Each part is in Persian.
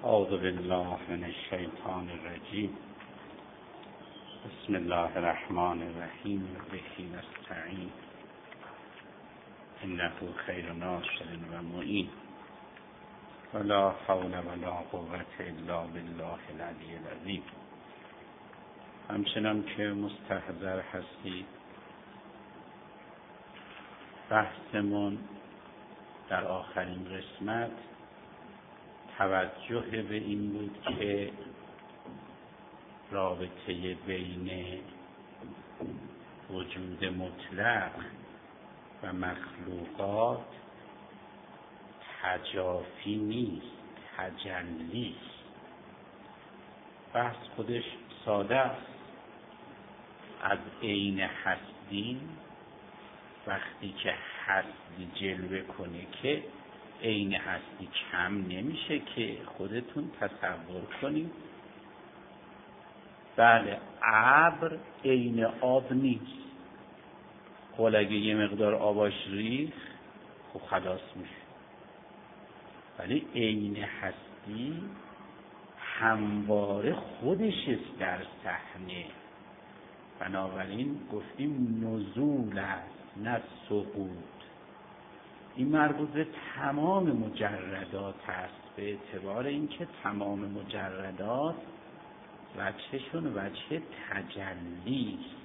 اعوذ بالله من الشیطان الرجیم. بسم الله الرحمن الرحیم. به نستعین انه خیر ناصر و معین ولا حول ولا قوة الا بالله العلی العظیم. همچنان که مستحضر هستید بحثمون در آخرین قسمت توجه به این بود که رابطه بین وجود مطلق و مخلوقات تجافی نیست، تجلی است. بحث خودش ساده است. از عین هستی وقتی که هستی جلوه کنه که عین هستی کم نمیشه که خودتون تصور کنید. بله، ابر عین آب نیست. خب اگه یه مقدار آباش ریخ خب خلاص میشه، ولی عین هستی همواره خودش است در صحنه. بنابراین گفتیم نزول است نه سقوط. این مربوط به تمام مجردات است، به اعتبار اینکه تمام مجردات وجهشون وجه تجلی است.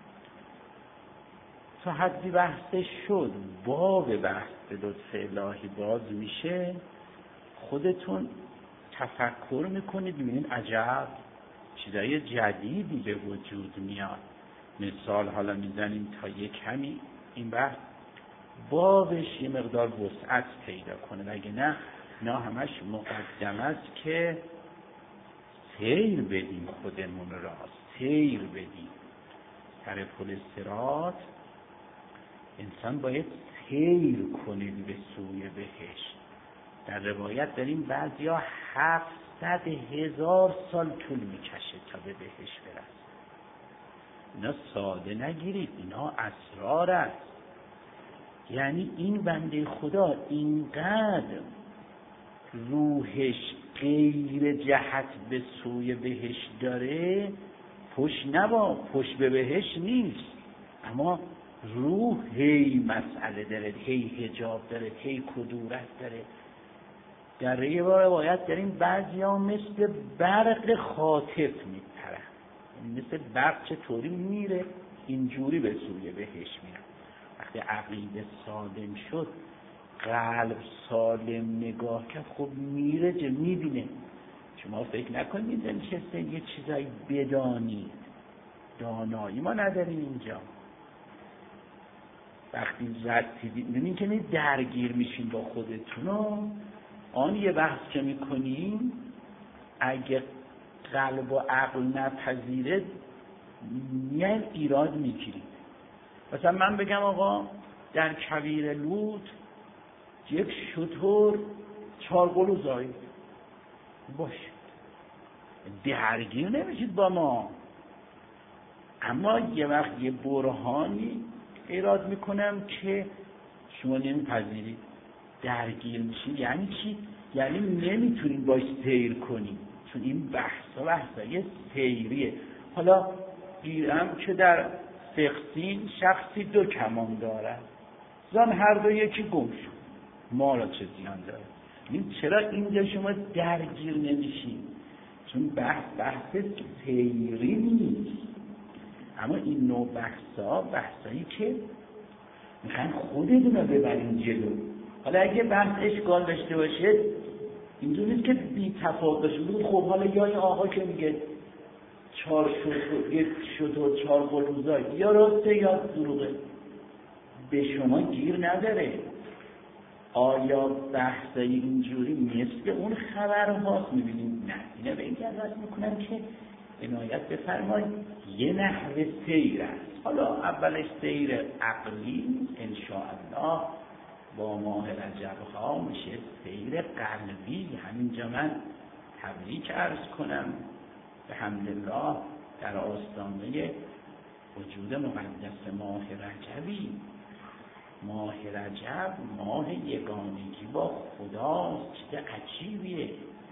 تا حدی بحثش شد، باب بحث به لطف الهی باز میشه، خودتون تفکر میکنید میبینید عجب چیزای جدیدی به وجود میاد. مثال حالا میزنیم تا یک کمی این بحث بابش یه مقدار وسعت پیدا کنه، وگه نه همش مقدم است که سیر بدیم خودمون را، سیر بدیم سر پل صراط. انسان باید سیر کنید به سوی بهشت. در روایت داریم بعضیا 700,000 سال طول میکشه تا به بهشت برسه. اینا ساده نگیرید، اینا اسرار است. یعنی این بنده خدا اینقدر روحش غیر جهت به سوی بهشت داره، پشت به بهشت نیست، اما روح هی مسئله داره، هی حجاب داره، هی کدورت داره. در یه روایت داریم بعضی ها مثل برق خاطف میپرن، مثل برق چطوری میره اینجوری به سوی بهشت میره. وقتی عقیده سالم شد، قلب سالم نگاه کرد، خب میره میبینه. شما فکر نکنید نشسته یه چیزایی بدانید، دانایی ما نداریم اینجا. وقتی رسیدید میبینید که درگیر میشین با خودتون، آن یه بحث که میکنیم اگه قلب و عقل نپذیره میان ایراد میگیرید. مثلا من بگم آقا در کویر لوط یک شتر 4 قلو زایید باشه، درگیر نمیشید با ما. اما یه وقت یه برهانی ایراد میکنم که شما نمیپذیرید، درگیر میشید. یعنی چی؟ یعنی نمیتونید باش سیر کنید، چون این بحثای سیریه. حالا گیرم که در فقسین شخصی 2 کمان دارد، زن هر دو یکی گم شد، ما را چه زیان داره. این چرا اینجا شما درگیر نمیشید؟ چون بحث سیری نیست. اما این نوع بحثایی که میخواین خودتون رو ببرین جلو. حالا اگه بحث اشکال داشته باشه اینجور نیست که بی تفاوت باشه. خب حالا یا این آقا که میگه 4 شتر 4 قلوزای، یا راسته یا دروغه، به شما گیر نداره. آیا بحثای اینجوری مثل اون خبرهاست؟ میبینید نه. اینا به این جهت میکنم که عنایت بفرمایید یه نحوه سیر است. حالا اولش سیر عقلی انشاءالله با ماه رجب ها میشه سیر قلبی. همینجا من تبریک عرض کنم به حمدالله در آستانه وجود مقدس ماه رجبی. ماه رجب ماه یگانگی با خداست. چیز عجیبیه.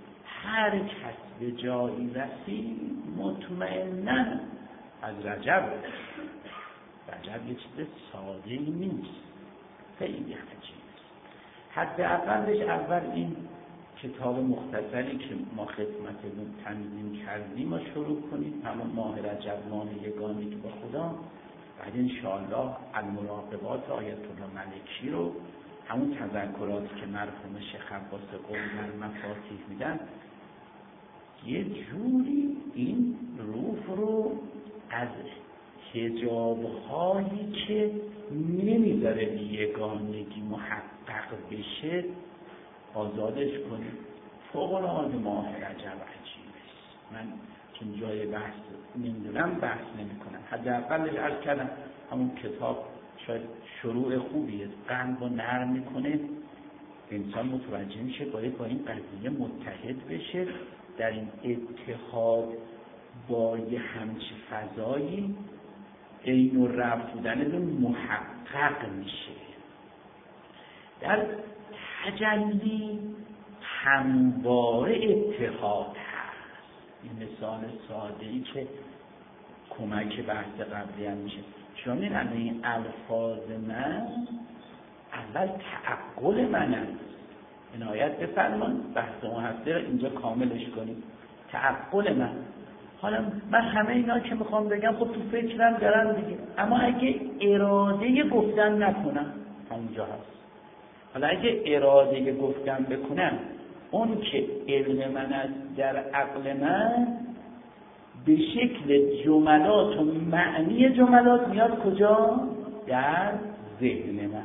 هر کس به جایی رسید مطمئناً از رجب یه چیز ساده‌ای نیست، خیلی عجیبه. حداقلش اول این کتاب مختصری که ما خدمتتون تنظیم کردیم و شروع کنید، همون ماه رجب، ماه یگانگی با خدا. بعد انشاءالله المراقبات آیت الله ملکی رو، همون تذکراتی که مرحوم شیخ عباس قم در مفاتیح میدن، یه جوری این روح رو از حجاب‌هایی که نمیذاره یگانگی محقق بشه آزادش کنیم. فوق‌العاده ماه رجب عجیبه. من چون جای بحث نمیدونم بحث نمی‌کنم. حداقلش عرض کردم همون کتاب شاید شروع خوبیه، قلب و نرم میکنه، انسان متوجه میشه باید با این قضیه متحد بشه، در این اتحاد با یه همچی فضایی عین و رفت بودنتون محقق میشه. در تجلی همواره اتحاد هست. این مثال ساده‌ای که کمک بحث قبلی هم میشه. شما می‌بینید این الفاظ من اول تعقل من است. عنایت بفرمایید بحث اون هفته اینجا کاملش کنید. تعقل من. حالا من همه اینا که میخوام بگم خب تو فکرم دارم دیگه، اما اگه اراده گفتن نکنم همونجا هست. حالا اگه اراده گفتن بکنم، اون که علم من است در عقل من به شکل جملات و معنی جملات میاد کجا؟ در ذهن من.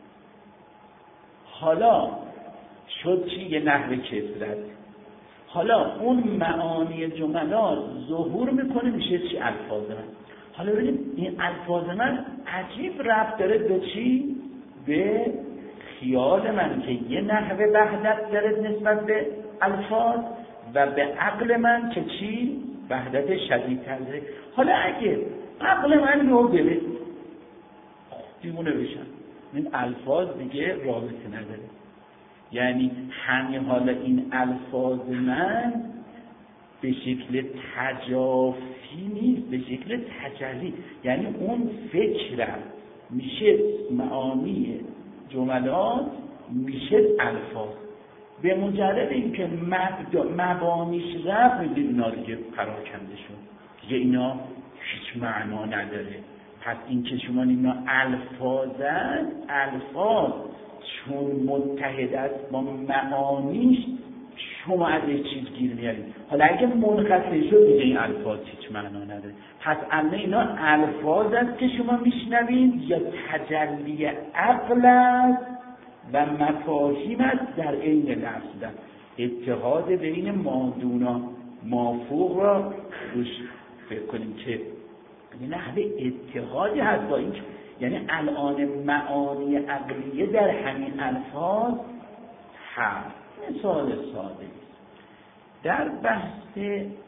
حالا شد چی؟ یه نحو کسرت. حالا اون معانی جملات ظهور میکنه میشه چی؟ الفاظ من. حالا ببینید این الفاظ من عجیب ربط داره به چی؟ به خیال من که یه نحو وحدت داره نسبت به الفاظ و به عقل من که چی؟ وحدت شدیدتر داره. حالا اگه عقل من رو بره دیوونه بشن، این الفاظ دیگه رابطه نداره. یعنی همین حالا این الفاظ من به شکل تجافی نیست، به شکل تجلی. یعنی اون فکرم میشه معانی جملات، میشه الفاظ. به مجرد اینکه مبانیش رفت میدید اینا دیگه پراکنده شد، دیگه اینا هیچ معنا نداره. پس این که شما اینا الفاظن، الفاظ چون متحد است با معانیش شما از یک چیز گیر میارید. حالا اگه منقطع شد دیگه این الفاظ هیچ معنا نداره. پس الان اینا الفاظ است که شما میشنوید یا تجلی عقل است و مفاهیم است در عین لفظ بودن. اتحاد بین مادونا مافوق را روش فکر کنیم که یه نحوه اتحادی هست با این، یعنی الان معانی عقلیه در همین الفاظ هست. مثال ساده در بحث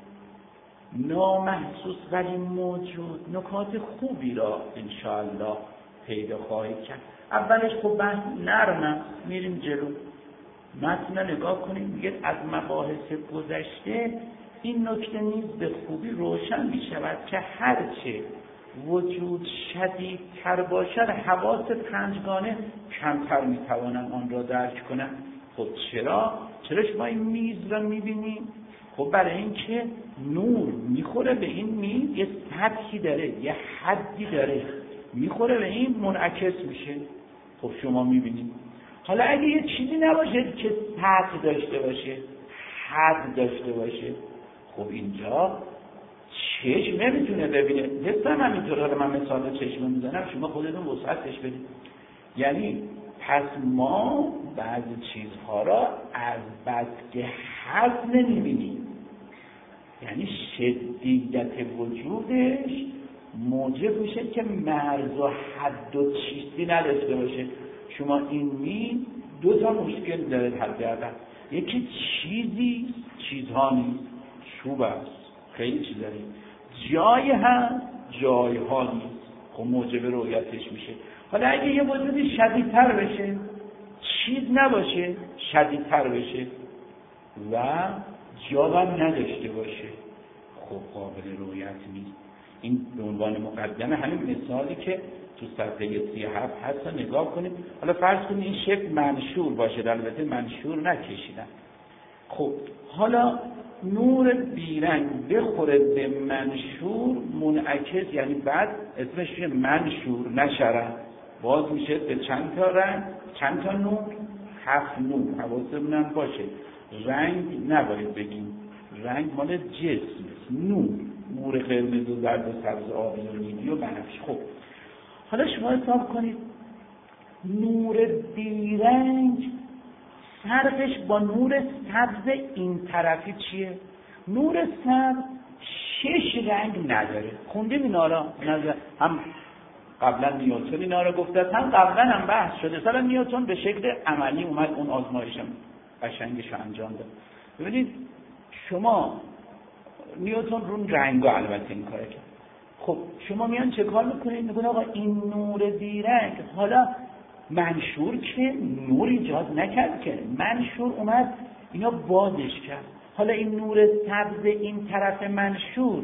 نامحسوس ولی موجود نکات خوبی را انشاءالله پیدا خواهید کرد. اولش خب بحث نرمه، میریم جلو. متن نگاه کنیم، میگه از مباحث گذشته این نکته نیز به خوبی روشن می شود که هرچه وجود شدیدتر باشد حواس پنجگانه کمتر می توانند آن را درک کنند. خب چرا شما این میز را می بینیم؟ خب برای اینکه نور میخوره به این میز، یه سطحی داره، یه حدی داره، میخوره به این منعکس میشه. خب شما می بینید. حالا اگه یه چیزی نباشه که سطح داشته باشه، حد داشته باشه، خب اینجا چشم نمیتونه ببینه. حسم همینطور. حالا من مثال چشم میزنم، شما خودتون وسعتش بدید. یعنی پس ما بعضی چیزها را از بس که حد نمیبینیم، یعنی شدیدت وجودش موجب میشه که مرز و حد و چیزی نداشته باشه. شما این میز دو تا مشکل داره حداقل. یکی چیزها نیست، چوب است، خیلی چیز داره. جای هست، جایها نیست، خب موجب رؤیتش میشه. حالا اگه یه وجودی شدیدتر بشه، چیز نباشه، شدیدتر بشه و جا هم نداشته باشه، خب قابل رؤیت نیست. این به عنوان مقدمه همین مثالی که تو صفحه 37 هست رو نگاه کنیم. حالا فرض کنیم این شکل منشور باشه، البته منشور نکشیدن. خب حالا نور بیرنگ بخوره به منشور منعکس، یعنی بعد اسمش منشور نشرن، باز میشه به چند تا رنگ، چند تا نور؟ 7 نور. حواسمون باشه رنگ نباید بگیم، رنگ مال جسم، نور قرمز و زرد و سبز آبی و نیلی و بنفش. خب حالا شما حساب کنید نور بیرنگ فرقش با نور سبز این طرفی چیه؟ نور سبز 6 رنگ نداره. خوندیم اینا را، هم قبلا نیوتن اینا را گفته، هم قبلا هم بحث شده. مثلا نیوتن به شکل عملی اومد اون آزمایشم قشنگش انجام داد. ببینید شما نیوتن رو رنگا البته این کار کرد. خب شما میان چه کار میکنید؟ میگن آقا این نور بیرنگ، حالا منشور که نور ایجاد نکرد که، منشور اومد اینا بازش کرد. حالا این نور سبز این طرف منشور،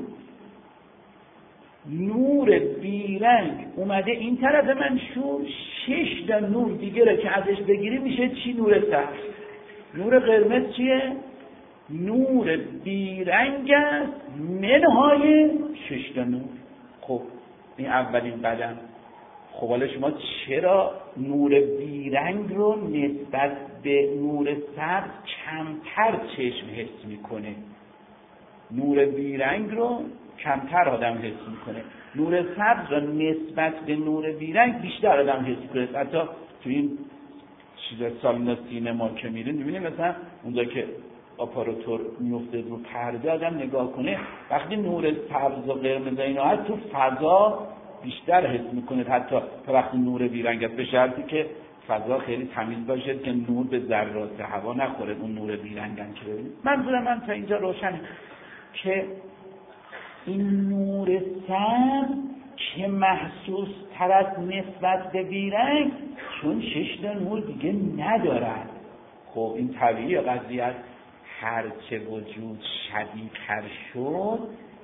نور بیرنگ اومده این طرف منشور، 6 تا نور دیگه را که ازش بگیری میشه چی؟ نور سبز. نور قرمز چیه؟ نور بیرنگ است منهای 6 تا نور. خب این اولین قدم. خب حالا شما چرا نور بیرنگ رو نسبت به نور سبز کمتر چشم حس میکنه؟ نور بیرنگ رو کمتر آدم حس میکنه، نور سبز رو نسبت به نور بیرنگ بیشتر آدم حس میکنه. حتی تو این چیز سالن سینما که میرین میبینید مثلا اونجا که آپاراتور میفته رو پرده آدم نگاه کنه، وقتی نور سبز و قرمز اینا هست تو فضا بیشتر حس میکنه حتی تا وقتی نور بیرنگ است، به شرطی که فضا خیلی تمیز باشه که نور به ذرات هوا نخوره. اون نور بیرنگن که ببینید. منظورم من تا اینجا روشنه که این نور سبز که محسوس تر از نسبت به بیرنگ، چون 6 تا نور دیگه ندارد. خب این طبیعی قضیه است. هرچه وجود شدیدتر شد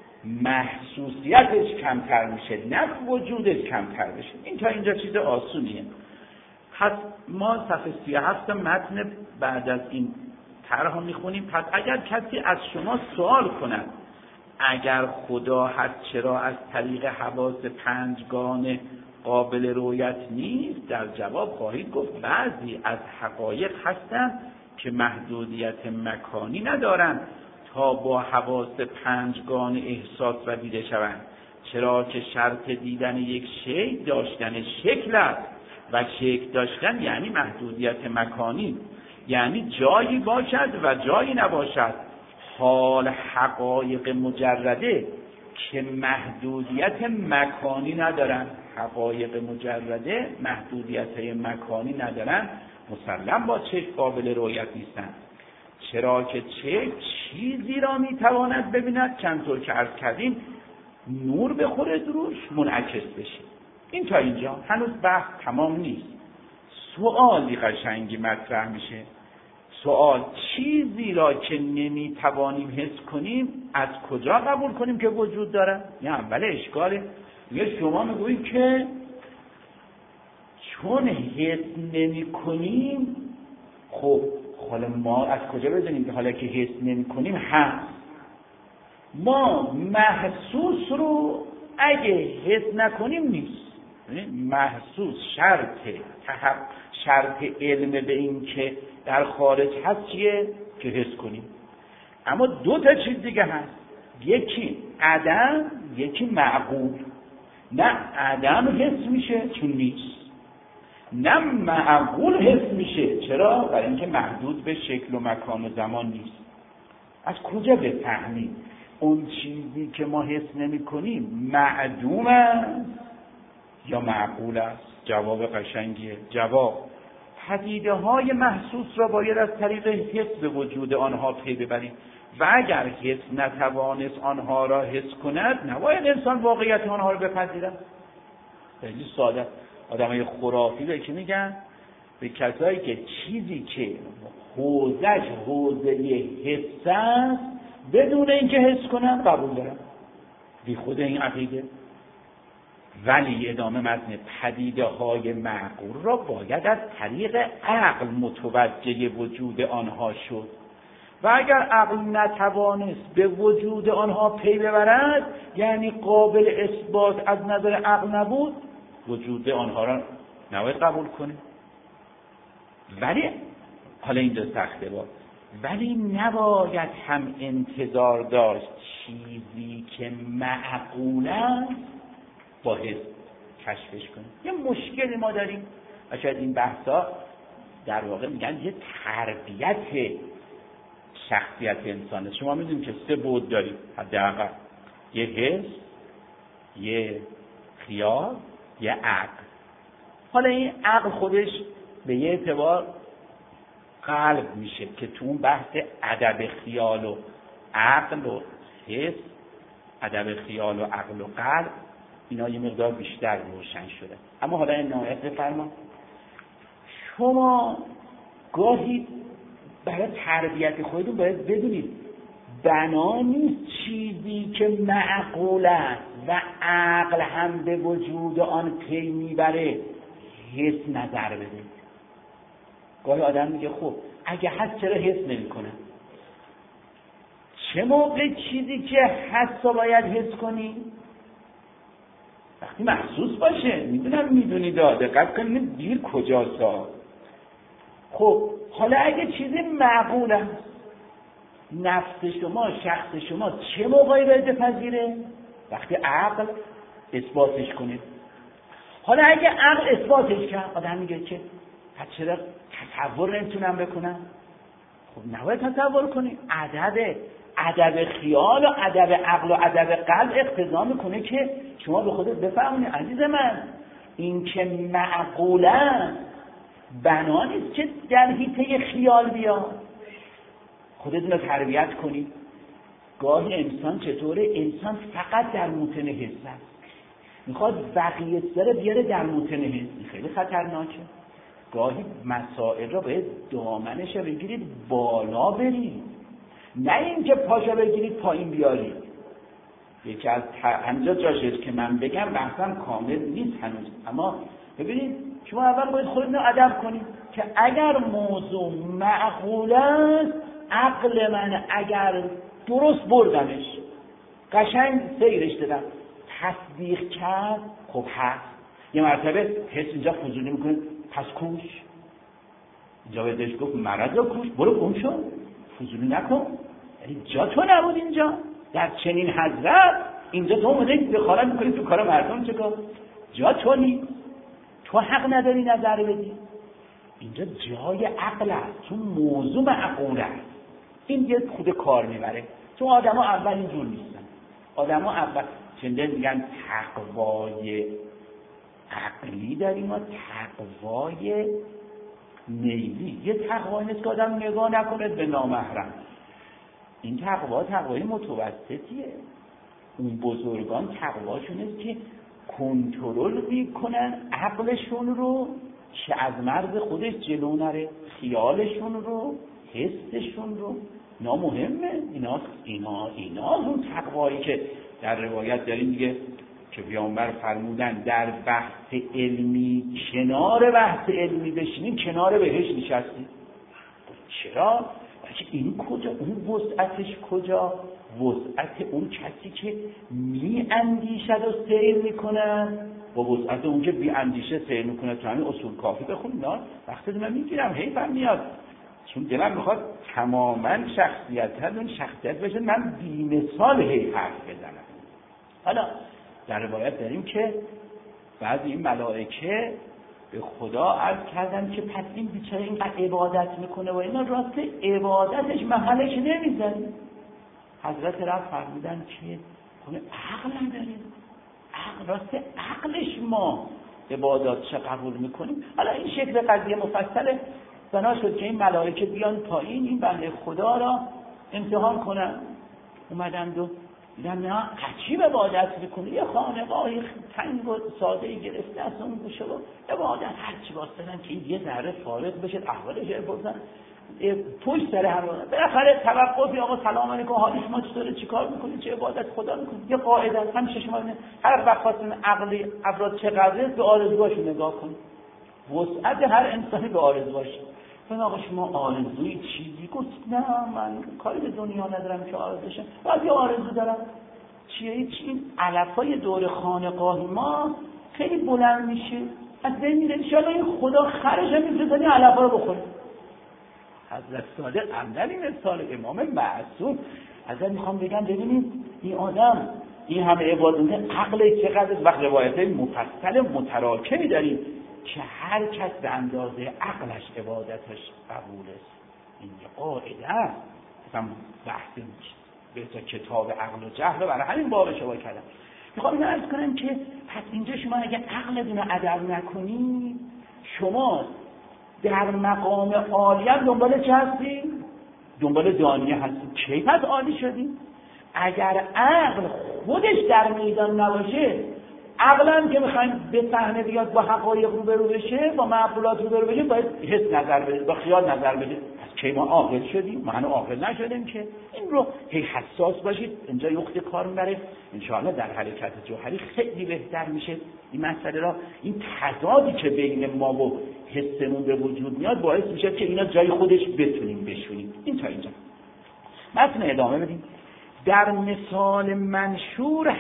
محسوسیتش کمتر میشه، نه وجودش کمتر بشه. این تا اینجا چیز آسونیه. پس ما صفحه 37 متن بعد از این طرح میخونیم. پس اگر کسی از شما سوال کند اگر خدا هست چرا از طریق حواس 5گانه قابل رؤیت نیست، در جواب خواهید گفت بعضی از حقایق هستند که محدودیت مکانی ندارند تا با حواس 5گانه احساس و دیده شوند، چرا که شرط دیدن یک شیء داشتن شکل است و شکل داشتن یعنی محدودیت مکانی، یعنی جایی باشد و جایی نباشد. حال حقایق مجرده که محدودیت مکانی ندارن، حقایق مجرده محدودیت مکانی ندارن، مسلم با چشم قابل رؤیت نیستند، چرا که چشم چیزی را میتواند ببیند چندطور که عرض کردیم نور بخوره روش منعکس بشه. این تا اینجا هنوز بحث تمام نیست. سوالی قشنگی مطرح میشه. سوال چیزی را که نمیتوانیم حس کنیم از کجا قبول کنیم که وجود داره؟ یه اول اشکاله. میگه شما میگویید که چون حس نمی کنیم، خب حالا ما از کجا بدونیم که حالا که حس نمی کنیم هست؟ ما محسوس رو اگه حس نکنیم نیست. محسوس شرط علم به این که در خارج هست چیه؟ که حس کنیم. اما 2 تا چیز دیگه هست، یکی عدم، یکی معقول. نه عدم حس میشه چون نیست، نه معقول حس میشه. چرا؟ برای اینکه محدود به شکل و مکان و زمان نیست. از کجا بفهمیم اون چیزی که ما حس نمی کنیم معدوم است یا معقول است؟ جواب قشنگیه. جواب پدیده های محسوس را باید از طریق حس به وجود آنها پی ببریم و اگر حس نتوانست آنها را حس کند نباید انسان واقعیت آنها را بپذیرد. خیلی ساده. آدمای خرافی به که میگن؟ به کسایی که چیزی که حوزهش حوزه حس است، بدون اینکه حس کنم قبول دارم، بی خود این عقیده. ولی ادامه متن پدیده های معقول را باید از طریق عقل متوجه وجود آنها شد و اگر عقل نتوانست به وجود آنها پی ببرد، یعنی قابل اثبات از نظر عقل نبود، وجود آنها را نباید قبول کنه. ولی حالا اینجا سخته بود، ولی نباید هم انتظار داشت چیزی که معقول است با حس کشفش کنیم. یه مشکلی ما داریم و شاید این بحثا در واقع میگن یه تربیت شخصیت انسانه. شما میدونید که 3 بعد داریم حداقل، یه حس، یه خیال، یه عقل. حالا این عقل خودش به یه اعتبار قلب میشه که تو اون بحث ادب خیال و عقل و حس، ادب خیال و عقل و قلب، اینا یه مقدار بیشتر روشن شده. اما حالا این نهایت بفرما، شما گاهی برای تربیت خودتون باید بدونید بنا نیست چیزی که معقول است و عقل هم به وجود آن پی میبره حس نظر بده. گاهی آدم میگه خب اگه هست چرا حس نمی کنم؟ چه موقع چیزی که هست رو باید حس کنی؟ وقتی محسوس باشه. میدونی دقت کنید دیر کجاست. خب حالا اگه چیزی معقول است، نفس شما، شخص شما چه موقعی باید بپذیره؟ وقتی عقل اثباتش کنه. حالا اگه عقل اثباتش کرد، آدم میگه که پس چرا تصور نمیتونم بکنم؟ خب نباید تصور کنی. ادب خیال و ادب عقل و ادب قلب اقتضا میکنه که شما به خودت بفهمونی عزیز من این که معقوله بنا نیست که در حیطه خیال بیاد. خودتون رو تربیت کنی. گاهی انسان چطوره؟ انسان فقط در موطن حس است، میخواد بقیه سر بیاره در موطن حس. خیلی خطرناکه. گاهی مسائل را باید دامنش رو بگیرید بالا برید، نه اینکه پاشو بگیرید پایین بیارید. یکی از همینجا جاشست که من بگم بحثم کامل نیست هنوز، اما ببینید شما اول باید خودتون رو ادب کنید که اگر موضوع معقول است، عقل من اگر درست بردمش، قشنگ سیرش دادم، تصدیق کرد، خب هست. یه مرتبه حس اینجا فضولی میکنه، پس کوش. اینجا بهش گفت مرض رو کوش، برو گم شو، فضولی نکن. یعنی جا تو نبود اینجا در چنین حضرت. اینجا تو اومده دخالت میکنی تو کار مردم، چکار؟ جا تو نیست، تو حق نداری نظر بدی. اینجا جای عقل است، تو موضوع معقول است. این یه خود کار میبره. چون آدم ها اول اینجور نیستن. آدم ها اول چنده میگن تقوای عقلی داریم و تقوای نیلی. یه تقوایی نیست که آدم نگاه نکنه به نامحرم. این تقوای متوسطیه. اون بزرگان تقواشون است که کنترل میکنن عقلشون رو که از مرز خودش جلو نره، خیالشون رو، حسشون رو. اینا مهمه. اینا اون تقوایی که در روایت داریم دیگه که پیامبر فرمودن در بحث علمی کنار بحث علمی بشینیم، کنار بهش نشستیم. چرا؟ این کجا؟ اون وسعتش کجا؟ وسعت اون کسی که می اندیشد و سیر میکنه با وسعت اون که بی اندیشه سیر میکنه. تو همین اصول کافی بخون. اینا وقتی من میگیرم حیفم میاد، چون دلم میخواد تماما شخصیت بشه من بی مثال حرف بزنم. حالا در روایت داریم که بعضی این ملائکه به خدا عرض کردن که پس این بیچاره اینقدر عبادت میکنه و اینا راست عبادتش محلش نمیزنه. حضرت رب فرمودن که عقل نداریم، راست عقلش ما عباداتش قبول میکنیم. حالا این شکل قضیه مفصله. بنا شد که این ملائکه بیان پایین این بنده خدا را امتحان کنن. اومدند و دیدن نه عجیب عبادت میکنه. یه خانقاهی تنگ و ساده‌ای گرفته از اون گوشه و عبادت هرچی باستدن که این یه ذره فارغ بشه احوالش بپرسن. پشت سر هم بالاخره توقفی آقا سلام علیکم حال شما چطوره چیکار میکنید چه عبادت خدا میکنید یه قاعده است همیشه شما هر وقت خواستین عقلی افراد چقدره به آرزوهاشون نگاه کنید وسعت هر انسانی به آرزوهاش من آقا شما آرزوی چیزی گفت نه من کاری به دنیا ندارم که آرزوشم بعد یه آرزو دارم چیه این علفای دور خانقاه ما خیلی بلند میشه از بین میره انشاءالله این خدا خرش هم میفرستن این علفا رو بخوره حضرت صادق اولین مثال امام معصوم ازت میخوام بگم ببینید این آدم این همه عبادت عقل چقدر وقت روایت مفصل متراکمی داریم که هر کس به اندازه عقلش عبادتش قبول است این قاعده است مثلا بحث به کتاب عقل و جهل برای همین بابش رو کردم میخوام اینو عرض کنم که پس اینجا شما اگه عقلتون رو ادب نکنید شما در مقام عالی هم دنبال چه هستید؟ دنبال دانیه هستید کی پس عالی شدید؟ اگر عقل خودش در میدان نباشه عقلم که میخوایم به صحنه بیاد با حقایق روبرو بشه با معقولات روبرو بشه باید حس نظر بده با خیال نظر بده از کی ما عاقل شدیم ما هنوز عاقل نشدیم که این رو هی حساس باشید اینجا یخت کار میبره انشاءالله در حرکت جوهری خیلی بهتر میشه این مسئله را این تضادی که بین ما و حسمون به وجود میاد باعث میشه که اینا جای خودش بتونیم بشونیم این تا اینجا متن ادامه بدیم در مثال منشور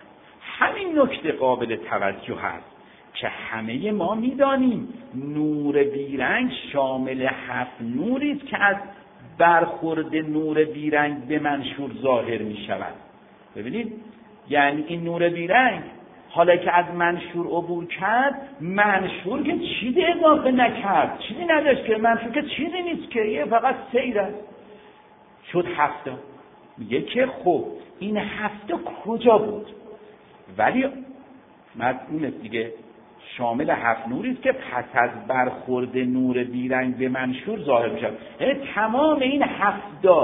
همین نکته قابل توجه هست که همه ما میدانیم نور بیرنگ شامل 7 نوری است که از برخورد نور بیرنگ به منشور ظاهر می شود. ببینید یعنی این نور بیرنگ حالا که از منشور عبور کرد منشور که چیزی اضافه نکرد چیزی نداشت که منشور که چیزی نیست که یه فقط سیر است شد 7 میگه که خب این 7 کجا بود ولی مضمون دیگه شامل 7 نوری است که پس از برخورد نور بیرنگ به منشور ظاهر میشه یعنی تمام این 7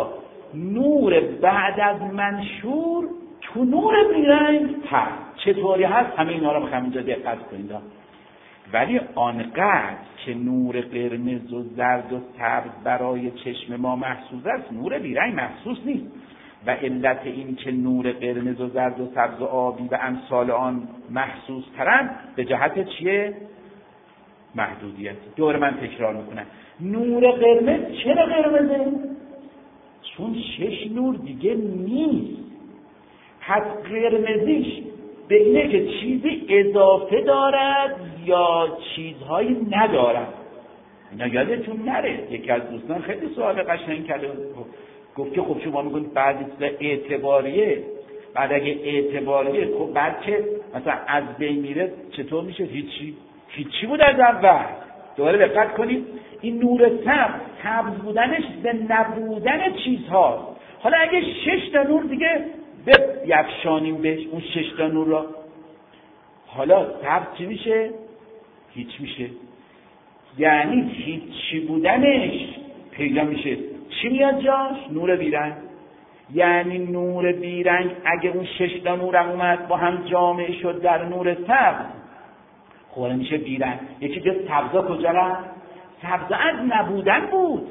نور بعد از منشور تو نور بیرنگ هست چطوری هست همه اینا رو میخوام اینجا دقت کنید ولی آنقدر که نور قرمز و زرد و سبز برای چشم ما محسوس است نور بیرنگ محسوس نیست و علت این که نور قرمز و زرد و سبز و آبی و امثال آن محسوس ترند به جهت چیه؟ محدودیت دور من تکرار میکنم نور قرمز چرا قرمزه؟ چون 6 نور دیگه نیست پس قرمزیش به اینه که چیزی اضافه دارد یا چیزهایی ندارد اینا یادتون نره یکی از دوستان خیلی سوال قشنگ کرده گفت که خب شما میگید بعد اعتباریه بعد اگه اعتباریه خب بعد که مثلا از بین میره چطور میشه هیچی بود از اول دوباره دقت کنید این نور سبز بودنش به نبودن چیزهاست حالا اگه 6 نور دیگه بیفشانیم بهش اون 6 نور را حالا سبز چی میشه؟ هیچ میشه یعنی هیچی بودنش پیدا میشه چی میاد جاش؟ نور بیرنگ یعنی نور بیرنگ اگه اون 6 نور هم اومد با هم جامع شد در نور سبز خوره میشه بیرنگ یکی جز سبزا کجا رفت؟ سبزا از نبودن بود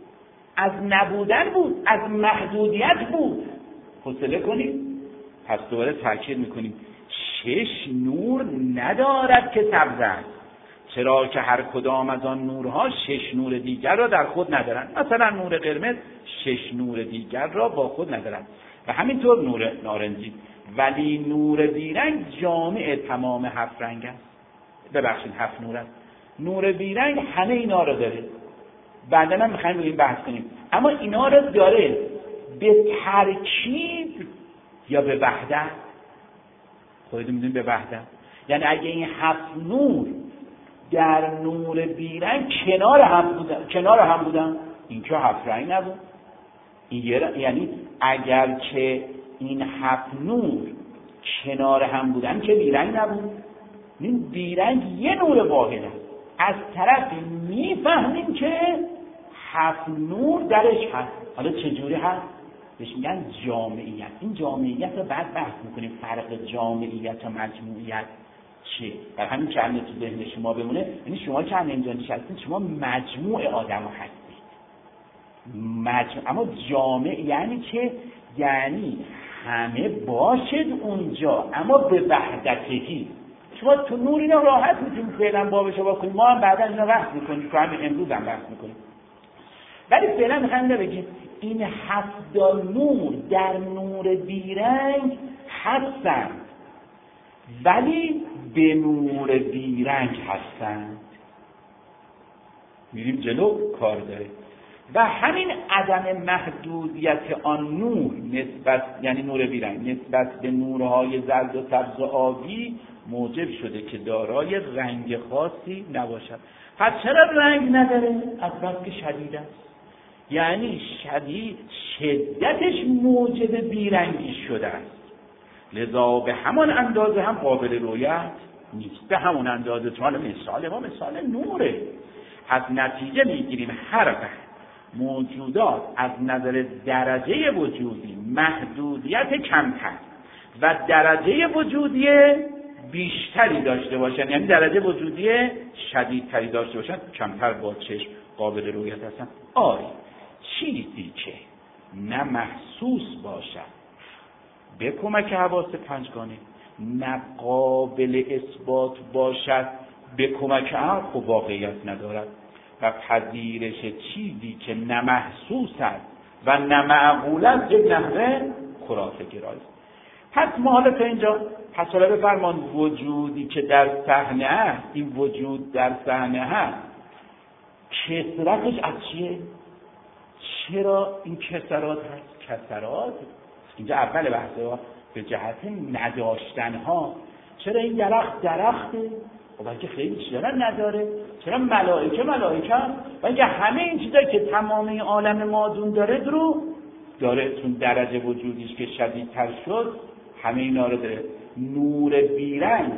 از محدودیت بود حوصله کنید پس دوباره تاکید میکنیم 6 نور ندارد که سبز است چرا که هر کدام از آن نورها 6 نور دیگر را در خود ندارند مثلا نور قرمز 6 نور دیگر را با خود ندارد و همینطور نور نارنجی ولی نور بیرنگ جامع تمام 7 رنگ است ببخشید 7 نور است نور بیرنگ همه اینا را داره بعدا هم میخوایم روی این بحث کنیم اما اینا را داره به ترکیب یا به وحدت خودتون میدونید به وحدت یعنی اگه این 7 نور در نور بیرنگ کنار هم بودن این که 7 رنگ نبود یعنی اگر که این 7 نور کنار هم بودن که بیرنگ نبود این بیرنگ یه نور واحد است از طرفی میفهمیم که 7 نور درش هست حالا چجوری هست؟ بهش میگن جامعیت این جامعیت رو بعد بحث میکنیم فرق جامعیت و مجموعیت چیه برای همین که همه تو ذهن شما بمونه یعنی شما که همه اینجا نشستید شما مجموع آدم هستید اما جامع یعنی چه؟ یعنی همه باشد اونجا اما به وحدتگی. شما تو نور اینا راحت میتونید فعلا بابشو با کنید، ما هم بعدا اینا بحث میکنیم، تو همین امروز هم بحث میکنیم، ولی فعلا میخوام اینو بگیم این 7 نور در نور بیرنگ هستند ولی به نور بیرنگ هستند. میریم جلو کار داره و همین عدم محدودیت آن نور نسبت، یعنی نور بیرنگ نسبت به نورهای زرد و سبز و آبی موجب شده که دارای رنگ خاصی نباشد. پس چرا رنگ نداره؟ از بس که شدید است، یعنی شدتش موجب بیرنگی شده است، لذا به همان اندازه هم قابل رویت نیست. به همون اندازه مثال ما مثال نوره. از نتیجه میگیریم هر وقت موجودات از نظر درجه وجودی محدودیت کمتر و درجه وجودی بیشتری داشته باشن، یعنی درجه وجودی شدیدتری داشته باشن، کمتر با چشم قابل رویت هستن. آری چیزی که نه محسوس باشد به کمک حواس پنجگانه، نه قابل اثبات باشد به کمک عقل، و واقعیت ندارد. و پذیرش چیزی که نه محسوس است و نه معقول است یک نحوه خرافه گرایی. پس ما حالا تا اینجا پس حالا بفرمان وجودی که در صحنه است، این وجود در صحنه هست، کثرتش از چیه؟ چرا این کثرات هست؟ کثرات اینجا اول بحثه ها به جهت نداشتن ها. چرا این درخته؟ و اینکه خیلی چیزا نداره. چرا ملائکه و اینکه همه این چیزایی که تمامی عالم مادون داره داره چون درجه وجودیش که شدیدتر شد همه اینا رو داره. نور بیرنگ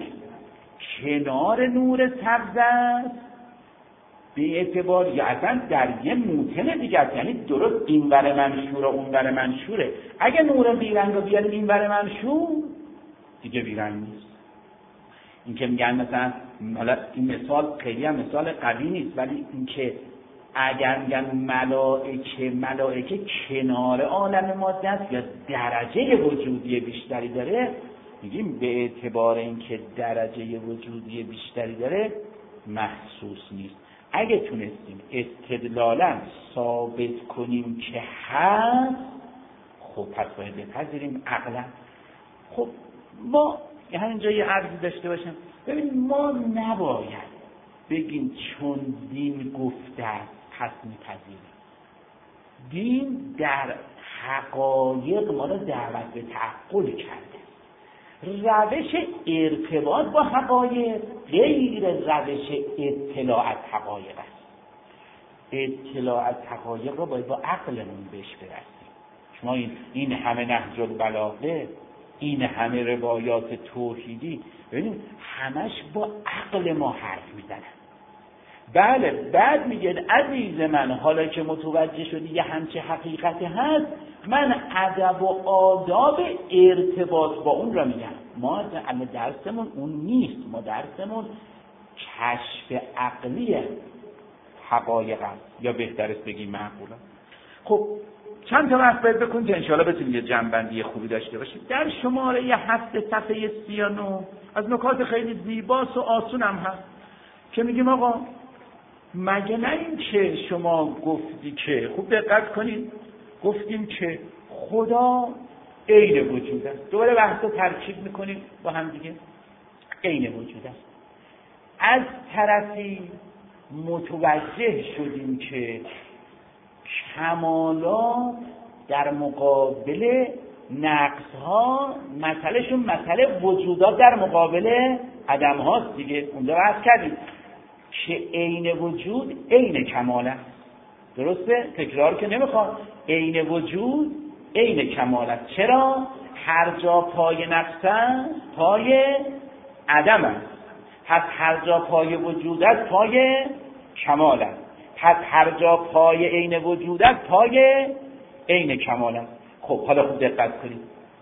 کنار نور سبز است به اعتبار یا اصلا در یه موتن دیگه است، یعنی درست این ور منشور و اون ور منشوره. اگه نور بیرنگ رو بیاریم این ور منشور دیگه بیرنگ نیست. این که میگن مثلا حالا این مثال خیلی هم مثال قوی نیست، ولی این که اگر میگن ملائکه کنار عالم ماده است یا درجه وجودی بیشتری داره، میگیم به اعتبار اینکه درجه وجودی بیشتری داره محسوس نیست. اگه تونستیم استدلالا ثابت کنیم که هست، خب پس باید بپذیریم عقلا. خب ما همینجا یه عرضی داشته باشم. ببین ما نباید بگیم چون دین گفته است پس میپذیریم. دین در حقایق ما را دعوت به تعقل کرده. روش ارتباط با حقایق غیر روش اطلاع از حقایق است. اطلاع از حقایق را باید با عقلمون بهش برسیم. شما این همه نهج البلاغه، این همه روایات توحیدی، ببینید همش با عقل ما حرف میزنن. بله بعد میگه عزیز من حالا که متوجه شدی یه همچه حقیقتی هست، من ادب و آداب ارتباط با اون را میگم. ما درسمون اون نیست، ما درسمون کشف عقلی حقایق است، یا بهتر است بگیم معقوله. خب چند تا بحث باید بکنیم که انشاءالله بتونیم یه جنبندی خوبی داشته باشیم. در شماره 7 صفحه 39 از نکات خیلی زیباست و آسون هم هست که میگیم آقا مگه نه این که شما گفتی که، خوب دقت کنید، گفتیم که خدا عین وجود است. دوباره بحث رو ترکیب میکنیم با هم دیگه. عین وجود است. از طرفی متوجه شدیم که کمالات در مقابل نقص‌ها مثلشون مثل وجودات در مقابل عدم هاست دیگه. اونجا بحث کردیم که عین وجود عین کمال است. درسته؟ تکرار که نمیخواد. عین وجود عین کمال است. چرا؟ هر جا پای نقص است پای عدم است. پس هر جا پای وجود است پای کمال است. پس هر جا پای عین وجود است پای عین کمال است. خب حالا خوب دقت کنید.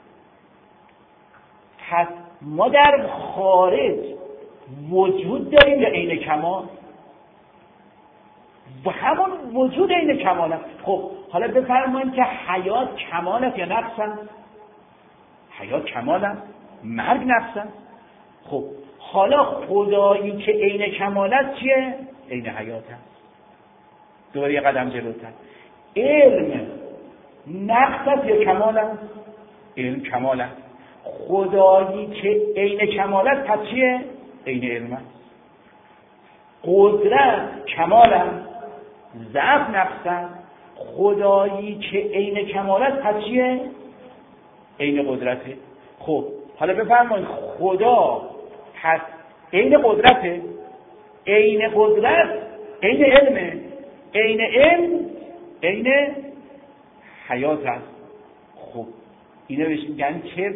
پس ما در خارج وجود داریم یا عین کمال؟ و همون وجود عین کمال است. خب حالا بفرمایید که حیات کمال است یا نقص است؟ حیات کمال است، مرگ نقص است. خب حالا خدایی که عین کمال است چیه؟ عین حیات است. دوباره یه قدم جلوتر، علم نقص است یا کمال است؟ علم کمال است. خدایی که عین کمال است پس چیه؟ عین علم است. قدرت کمال است، ضعف نقص است. خدایی که عین کمال است پس چیه؟ عین قدرته. خب حالا بفرمایید خدا پس عین قدرته، عین قدرت عین علمه، عین علم عین حیات است. خب اینو بهش میگن که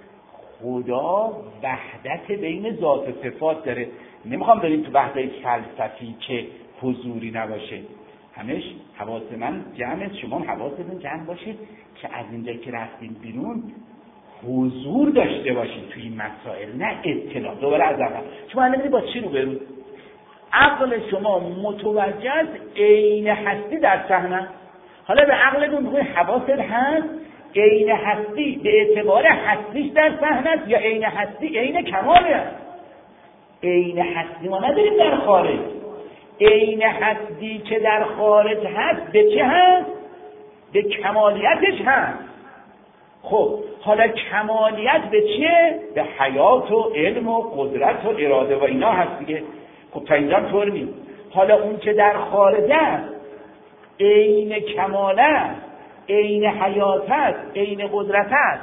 خدا وحدت بین ذات و صفات داره. نمیخوام بریم تو بحثای فلسفی که حضوری نباشه، همش حواس من جمعه، شما حواستون جمع باشه که از اینجا که رفتیم بیرون حضور داشته باشید توی این مسائل، نه اطلاع. دوباره از اول شما نمیدونی با چی رو برو، عقل شما متوجه است عین هستی در صحنه. حالا به عقلتون بگوی حواست هست عین هستی به اعتبار هستیش در صحنه است یا عین هستی عین کماله است؟ عین هستی ما نداریم در خارج. عین هستی که در خارج هست به چه هست؟ به کمالیتش هست. خب حالا کمالیت به چیه؟ به حیات و علم و قدرت و اراده و اینا هست دیگه. خب تا اینجا طور نیست. حالا اون که در خارج است عین کمال است، عین حیات است، عین قدرت است.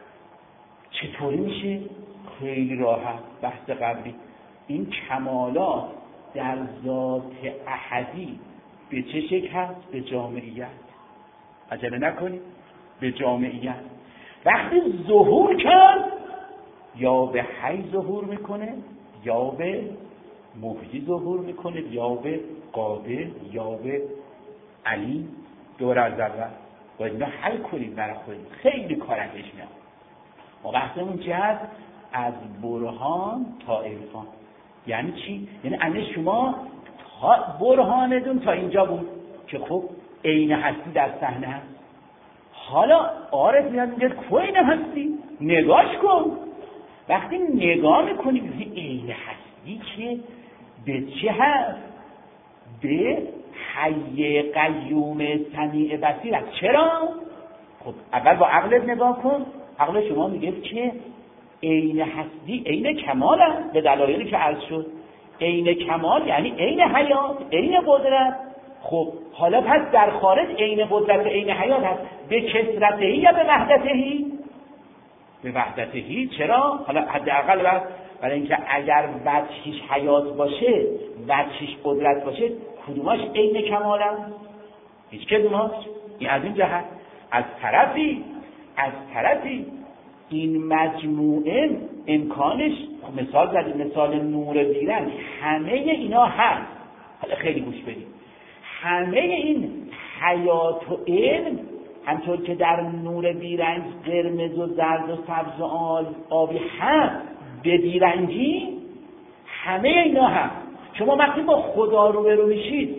چطوری میشه؟ خیلی راحت. بحث قبلی این کمالات در ذات احدی به چه شکل هست؟ به جامعیت. عجله نکنید، به جامعیت. وقتی ظهور کرد یا به حی ظهور میکنه یا به محیی ظهور میکنه یا به قادر یا به علی. دور از اول باید اینا حل کنید برای خودید، خیلی کار ازش میاد. ما بحثمون چی هست؟ از برهان تا عرفان. یعنی چی؟ یعنی انه شما برهانتون تا اینجا بود که خب عین هستی در صحنه هست. حالا عارف میاد میگه کو عین هستی؟ نگاش کن. وقتی نگاه میکنی میگه عین هستی که به چه هست؟ به حی قیوم سمیع بصیر است. چرا؟ خب اول با عقلت نگاه کن. عقل شما میگه که عین هستی عین کمال است به دلایلی که عرض شد. عین کمال یعنی عین حیات، عین قدرت. خب حالا پس در خارج عین قدرت عین حیات هست. به کثرتهی یا به وحدتهی؟ به وحدتهی. چرا؟ حالا حداقل برای اینکه اگر وجهش حیات باشه، وجهش قدرت باشه، کدوماش عین کمال است؟ هیچ کدوماش. این از این جهت. از طرفی این مجموعه امکانش، مثال زدیم مثال نور بیرنگ، همه اینا هست. حالا خیلی گوش بدید. همه این حیات و علم همطور که در نور بیرنگ قرمز و زرد و سبز و آبی هست، به بیرنگی همه اینا هست. شما وقتی با خدا روبرو میشید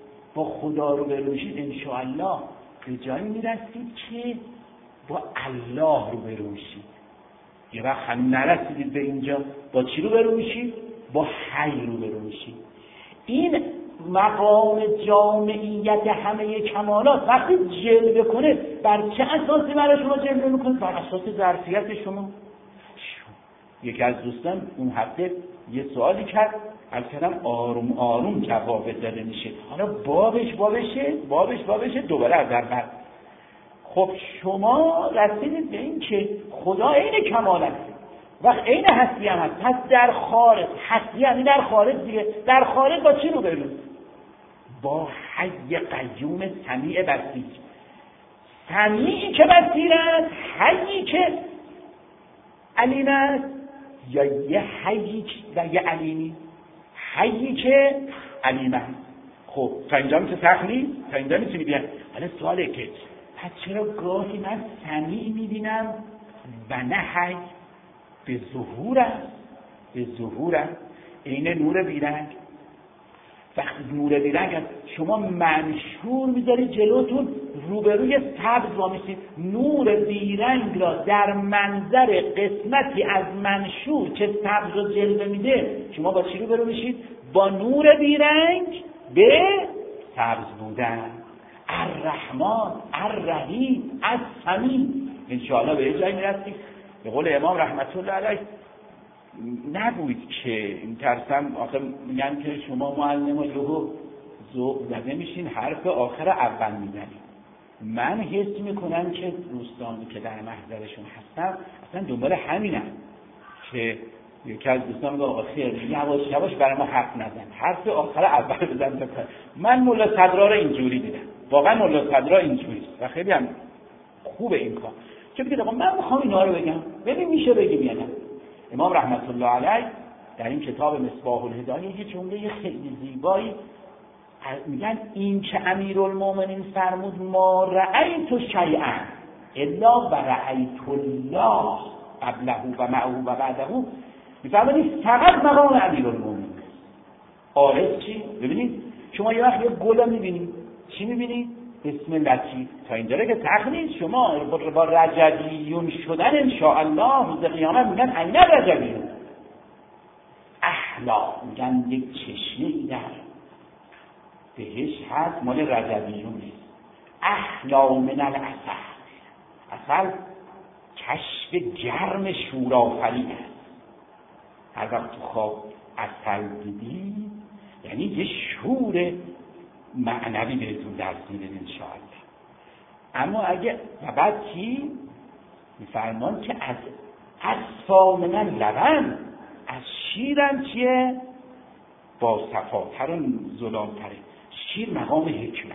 انشاءالله به جایی میرسید که با الله روبرو میشید. یه وقت هم نرسیدید به اینجا، با چی روبرو میشید؟ با حی روبرو میشید. این مقام جامعیت همه کمالات وقتی جلوه کنه، بر چه اساسی برای شما جلوه میکنه؟ بر اساس ظرفیت شما. یکی از دوستان اون هفته یه سوالی کرد، البته آروم آروم جواب داده میشه. حالا بابش دوباره از اول. خب شما رسیدید به این که خدا عین کمال است و عین هستی هم هست. پس در خارج هستی یعنی در خارج دیگه. در خارج با چی رو بریم؟ با حی قیوم سمیع بصیر. سمیعی که بصیر است، حیی که علیم است، یا یه حیی و یه علیمی؟ حیی که علیم است. خب تا اینجا میشه سخت نیست؟ تا اینجا میتونی بیان. حالا سواله که پس چرا گاهی من سمیع میبینم و نه حی؟ به ظهور است. عین نور بیرنگ. وقتی نور بیرنگ هست شما منشور میذارید جلوتون، روبروی سبز وامیستید، نور بیرنگ را در منظر قسمتی از منشور که سبز رو جلوه میده شما با چی روبرو میشید؟ با نور بیرنگ به سبز بودن. الرحمن، الرحیم، الصمیم. انشاءالله به یه جایی میرسید. به قول امام رحمت الله علیه نگوید که این ترسم آخه میگن که شما معلم و یهو ذوق زده میشین حرف آخر اول میزنید. من حس میکنم که دوستانی که در محضرشون هستم اصلا دنبال همینم که یکی از دوستان میگه آقا خیر یواش یواش برای ما حرف نزن، حرف آخر اول بزن. من مولا صدرا رو اینجوری دیدم، واقعا مولا صدرا اینجوریه و خیلی هم خوبه این کار که بگید آقا من میخوام اینا رو بگم، ببین میشه بگیم یا نه. امام رحمت الله علیه در این کتاب مصباح الهدایه یه جمله خیلی زیبایی میگن این که امیرالمومنین فرمود ما رأیت شیئا الا و رأیت الله قبله و معه و بعده، میفرمایید فقط مقام امیرالمومنین. عارف چی؟ ببینید شما یه وقت یه گل میبینید، چی میبینید؟ اسم لطیف. تا اینجا که تقلید شما با رجبیون شدن انشاءالله روز قیامت میگن این رجبیون احلا، میگن یک چشمه در بهش هست مال رجبیون نیست، احلا من العسل. عسل کشف گرم شورآفرین است. هر وقت تو خواب عسل دیدی یعنی یه شور معنوی بهتون درس میده انشاءالله. اما اگه و بعد چی؟ میفرمان که از اصفا من لبن، از شیرم چیه؟ با صفاتر و زلالتره. شیر مقام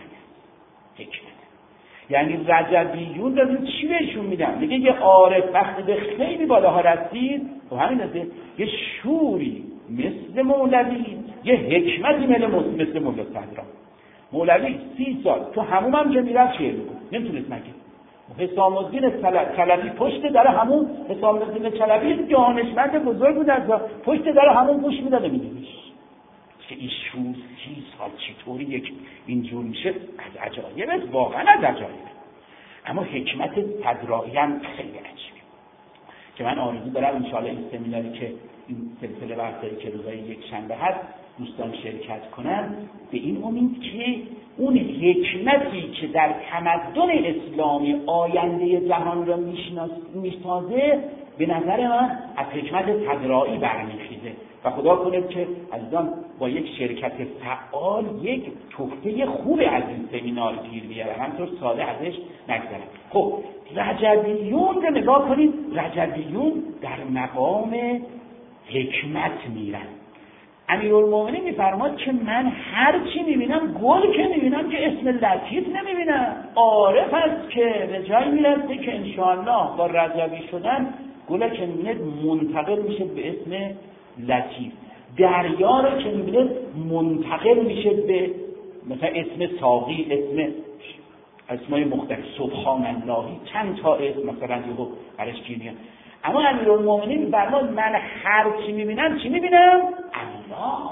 حکمت. یعنی رجبیون داریم چی بهشون میدن؟ میگه یه عارف وقتی به خیلی بالاها رسید و همین هسته یه شوری مثل مولوی، یه حکمتی مثل مولا صدرا. مولوی 30 سال تو هموم هم که میرفت شعر میگفت، نمیتونست نگه. حسام الدین چلبی پشت در همون، حسام الدین چلبی دانشمند بزرگ بود، از پشت در همون گوش میداده میدیدش که این شور 30 سال چطوری یک اینجور میشه. از عجایبه، واقعا از عجایبه. اما حکمت صدرایی هم خیلی عجیبه که من آرزو دارم انشاءالله این سمیناری که این سلسله بحثایی که روزهای یک شنبه هست دوستان شرکت کنن، به این امید که اون حکمتی که در تمدن اسلامی آینده جهان را میشناسه به نظر من از حکمت صدرایی برمیخیزه و خدا کنه که عزیزان با یک شرکت فعال یک تحفه خوب از این سمینار گیر بیارن، همینطور ساده ازش نگذرن. خب رجبیون رو نگاه کنید، رجبیون در مقام حکمت میرن. امیرالمومنین میفرماد که من هر چی میبینم، گل که میبینم که اسم لطیف نمیبینم. عارف است که به جایی میرسه که انشاءالله با رجبی شدن گل که میبینه منتقل میشه به اسم لطیف. دریا رو که میبینه منتقل میشه به مثلا اسم ساقی، اسمای مختلف، سبحان اللهی، چند تا اسم مثلا یهو برش گیر میاد. اما امیرالمومنین میفرماد من هر چی میبینم چی میبینم؟ الله.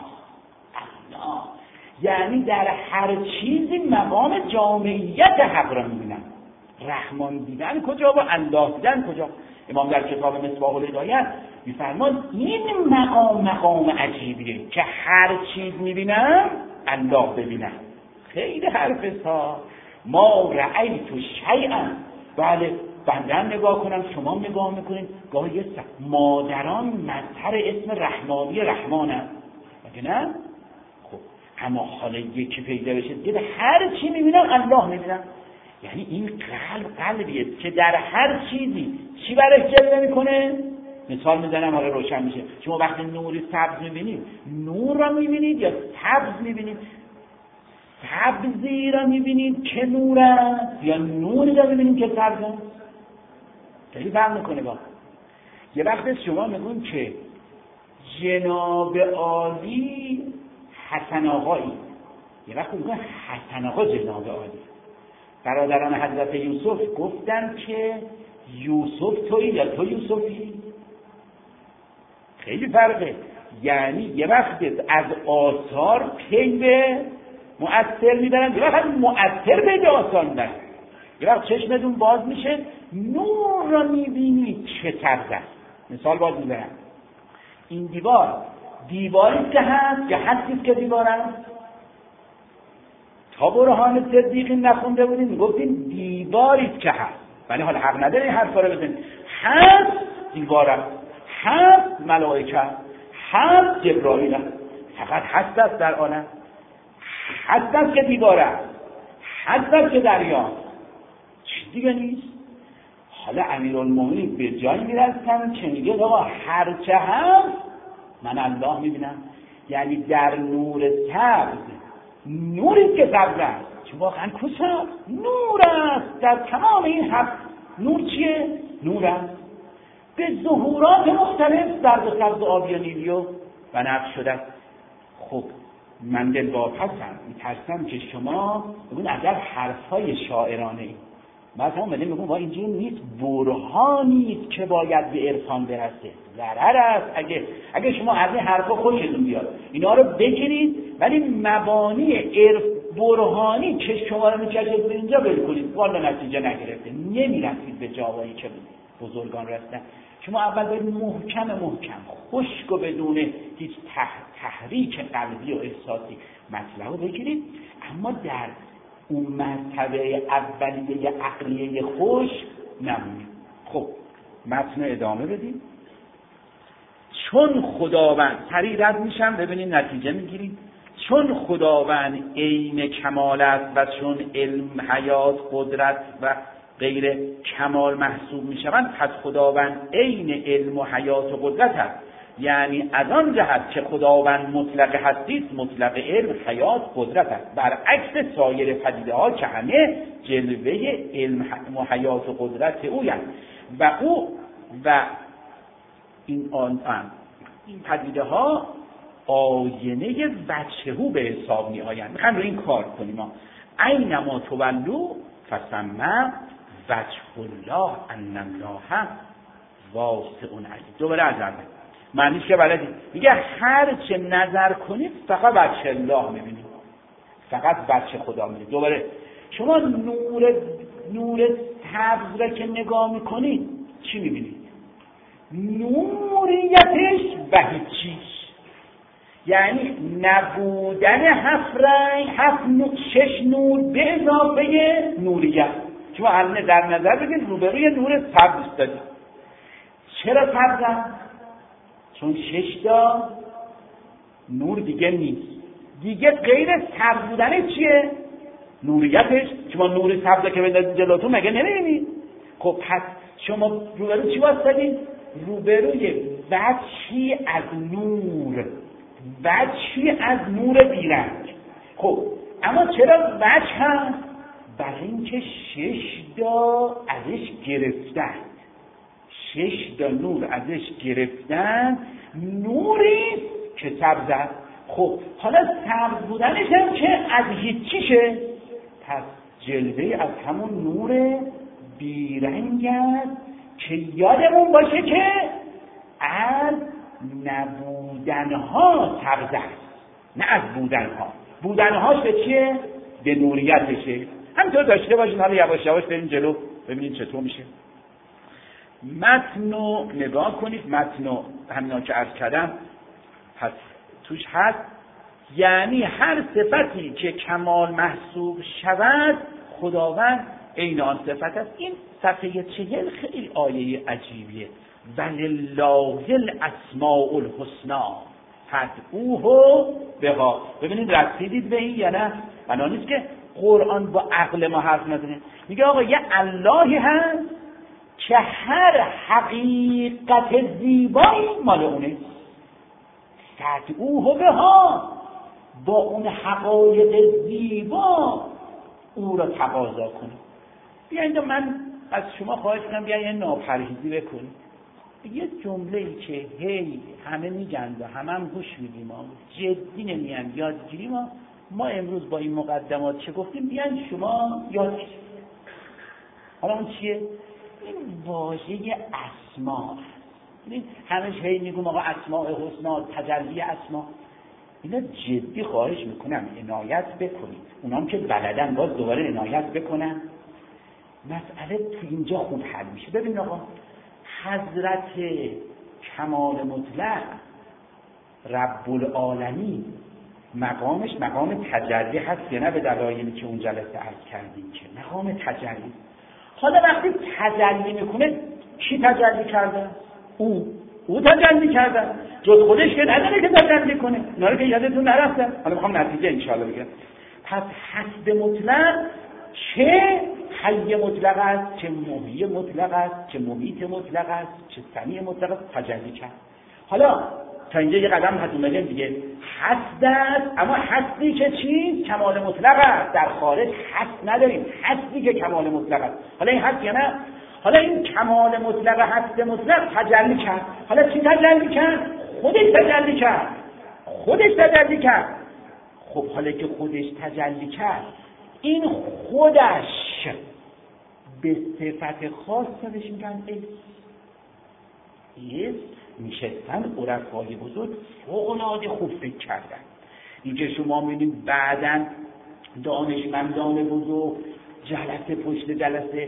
یعنی در هر چیزی مقام جامعیت حق را میبینم. رحمان دیدن کجا و الله دیدن کجا؟ امام در کتاب مصباح الهدایه میفرماد این مقام عجیبیه که هر چیز میبینم الله ببینم. خیلی حرف ها. ما رأیت شیئا، بله بنده هم نگاه کنم، شما نگاه میکنید، گاهی مادران مظهر اسم رحمانی رحمانن مگه نه؟ خب اما حالا یکی پیدا بشه دیگه هر چی میبینم الله میبینم. یعنی این قلبیه که در هر چیزی چی برش جلوه میکنه؟ مثال میزنم حالا روشن میشه. شما وقتی نوری سبز میبینید، نور را میبینید یا سبز میبینید؟ سبزی را میبینید که نور است یا نوری را میبینید که سبز است؟ خیلی فرق میکنه با. یه وقت شما میگون که جناب عالی حسن آقایی، یه وقت میگون حسن آقا جناب عالی. برادران حضرت یوسف گفتن که یوسف تویی یا تو یوسفی؟ خیلی فرقه. یعنی یه وقت از آثار پی به مؤثر میبرن، یه وقت مؤثر پی به آثار میبرن. یه وقت چشمتون باز میشه نور را میبینید چه طرز است. مثال باز میبرم، این دیواری که هست که هستید که دیوار هست. تا برهان صدیقی نخونده بودیم میگفتیم دیواریت که هست، ولی حالا حق نداره این حرفا رو بزنید. هست دیوارم، هست ملائکه، هست جبرائیل، فقط هست است در عالم، هست است که دیواره، هست است که دریا، چیز دیگه نیست. حالا امیرالمومنین به جای میرسن که میگه آقا هرچه هست من الله میبینم، یعنی در نور سبز، نوری که سبز است، چون واقعا کجا نور است در تمام این هفت. نور چیه؟ نور است به ظهورات مختلف، زرد و سبز و آبی و نیلی و نقش شده. خب من دلواپسم، میترسم که شما بگون اگر حرفهای شاعرانه ای مثلا میگم با اینجوری نیست، برهانیست که باید به عرفان برسه. ضرر است اگه شما از این حرفا خوشتون بیاد اینا رو بگیرید، ولی مبانی عرف برهانی که شما رو میکشید به اینجا بکنید، والا نتیجه نگرفته، نمیرسید به جاهایی که بزرگان رسیدن. شما اول باید محکم خشک و بدون هیچ تحریک قلبی و احساسی مطلب رو بگیرید، اما در اون مرتبه اولیه عقلیه خوش نمونید. خب متن ادامه بدیم. چون خداوند، سریع رد میشم ببینید نتیجه میگیرید. چون خداوند عین کمال است و چون علم، حیات، قدرت و غیر کمال محسوب میشوند، پس خداوند عین علم و حیات و قدرت است. یعنی از آن جهت که خداوند مطلق هستی است، مطلق علم، حیات، قدرت است، برعکس سایر پدیده ها که همه جلوه علم و حیات و قدرت اویند و این پدیده ها آینه وجهه به حساب می آیند. میخوایم رو این کار کنیم ما اینما تولو فثم وجه الله ان الله واسع علیم. دوباره از اول معنیش که بلدی، میگه هر چه نظر کنید فقط وجه الله میبینید، فقط وجه خدا میبینید. دوباره شما نور سبز را که نگاه میکنید چی میبینید؟ نوریتش و هیچیش، یعنی نبودن شش نور به اضافه نوریت. شما همه در نظر بگید روبروی نور سبز دارید. چرا سبز؟ چون 6 تا نور دیگه نیست. دیگه غیر سبز بودن چیه؟ نوریتش. شما نور سبز که بندازید جلوتون مگه نمیبینید؟ خب پس شما روبرو چی واسطید؟ روبروی وجهی از نور، وجهی از نور بیرنگ. خب اما چرا وجه هست؟ برای اینکه 6 تا ازش گرفتن، 6 تا نور ازش گرفتن، نوری که سبز است. خب حالا سبز بودنش هم که از هیچیشه، پس جلوه از همون نور بیرنگ است که یادمون باشه که از نبودنها سبز است، نه از بودنها. بودنهاش به چیه؟ به نوریتشه. همینطور داشته باشین. حالا یواش یواش بریم جلو ببینید چطور میشه. متن رو نگاه کنید. متن رو همینا که عرض کردم پس توش هست، یعنی هر صفتی که کمال محسوب شود خداوند عین آن صفت است. این صفحه 40 خیلی آیه عجیبیه. ولله الاسماء الحسنی فادعوه بها. ببینید رسیدید به این یا نه؟ بنا نیست که قرآن با عقل ما حرف نزنه. میگه آقا یه اللهی هست که هر حقیقت زیبایی مال اونه. فادعوه بها، با اون حقایق زیبا او را تقاضا کنید. بیایید من از شما خواهش کنم بیایید یه ناپرهیزی بکنید. یه جمله‌ای که هی همه میگن و همه هم گوش میدیم، ما جدی نمیان یادگیری ما امروز با این مقدمات چه گفتیم بیاین شما یاد بگیرید. حالا اون چیه؟ این واژه اسما. همش هی میگم آقا اسماء حسنا، تجلی اسما، اینا جدی خواهش میکنم عنایت بکنید. اونام که بلدن باز دوباره عنایت بکنن. مسئله تو اینجا خوب حل میشه. ببین آقا، حضرت کمال مطلق رب العالمین مقامش مقام تجلی هست یا نه؟ به دلایلی که اون جلسه عرض کردیم که مقام تجلی. حالا وقتی تجلی میکنه، کی تجلی کرده؟ او تجلی کرده، جز خودش که نداره که تجلی کنه. اینا رو که یادتون نرفته. حالا میخوام نتیجه انشاءالله بگم. پس حسب مطلق چه حی مطلق است، چه محیی مطلق است، چه ممیت مطلق است، چه سمیع مطلق است، تجلی کرد. حالا تا اینجا یه قدم هست اومدیم دیگه. حسد است، اما حسدی که چیز؟ کمال مطلق است. در خارج حسد نداریم، حسدی که کمال مطلق است. حالا این حسد یا نه؟ حالا این کمال مطلق حسد مطلق تجلی کرد. حالا چی تجلی کرد؟ خودش تجلی کرد. خودش تجلی کرد. خب حالا که خودش تجلی کرد، این خودش به صفت خاص بهش میگن اسم. میشستن عرفای بزرگ فوق‌العاده خوب فکر کردن. این که شما می‌بینید بعداً دانشمندان بزرگ جلسه پشت جلسه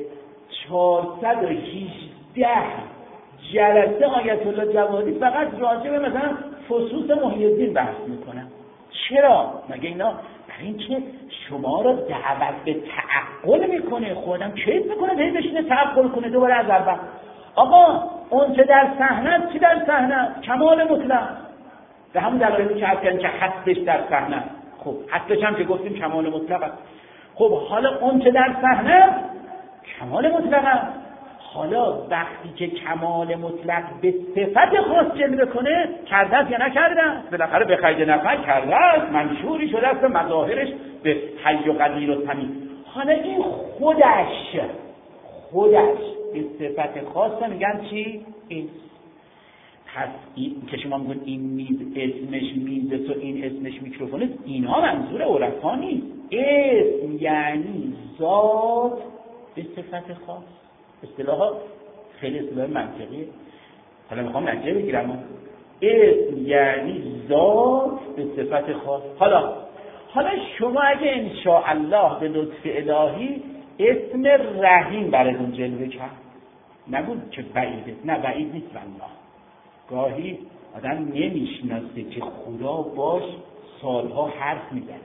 418 جلسه آیت الله جوادی فقط راجع به مثلا فصوص محی الدین بحث میکنن. چرا؟ مگه اینا برای اینکه شما رو دعوت به تعقل میکنه. خودم کیف میکنه هی بشینه تعقل کنه دوباره از اول. آقا اون چه در صحنه، چی در صحنه؟ کمال مطلق. به همون دلایلی که هستن که حدش در صحنه. خب حدش هم که گفتیم کمال مطلق است. خب حالا اون چه در صحنه کمال مطلق است. حالا وقتی که کمال مطلق به صفت خاص جلوه کنه، کرده است یا نکرده است؟ بالاخره به خرج نفع کرده است، منشوری شده است به مظاهرش به حی و قدیر و سمیع. حالا این خودش به صفت خاص میگن چی؟ این. پس این که شما میگن این میز اسمش میز و این اسمش میکروفونه، اینها منظور عرفا نیست. اسم یعنی ذات به صفت خاص. اصطلاحا خیلی اصطلاح منطقیه. حالا میخوام نتیجه بگیرم. اسم یعنی ذات به صفت خاص. حالا شما اگه انشاءالله به لطف الهی اسم رحیم براتون جلوه کرد، نگو که بعیده. نه بعید نیست والله. گاهی آدم نمیشناسه که خدا باش سالها حرف میزنه.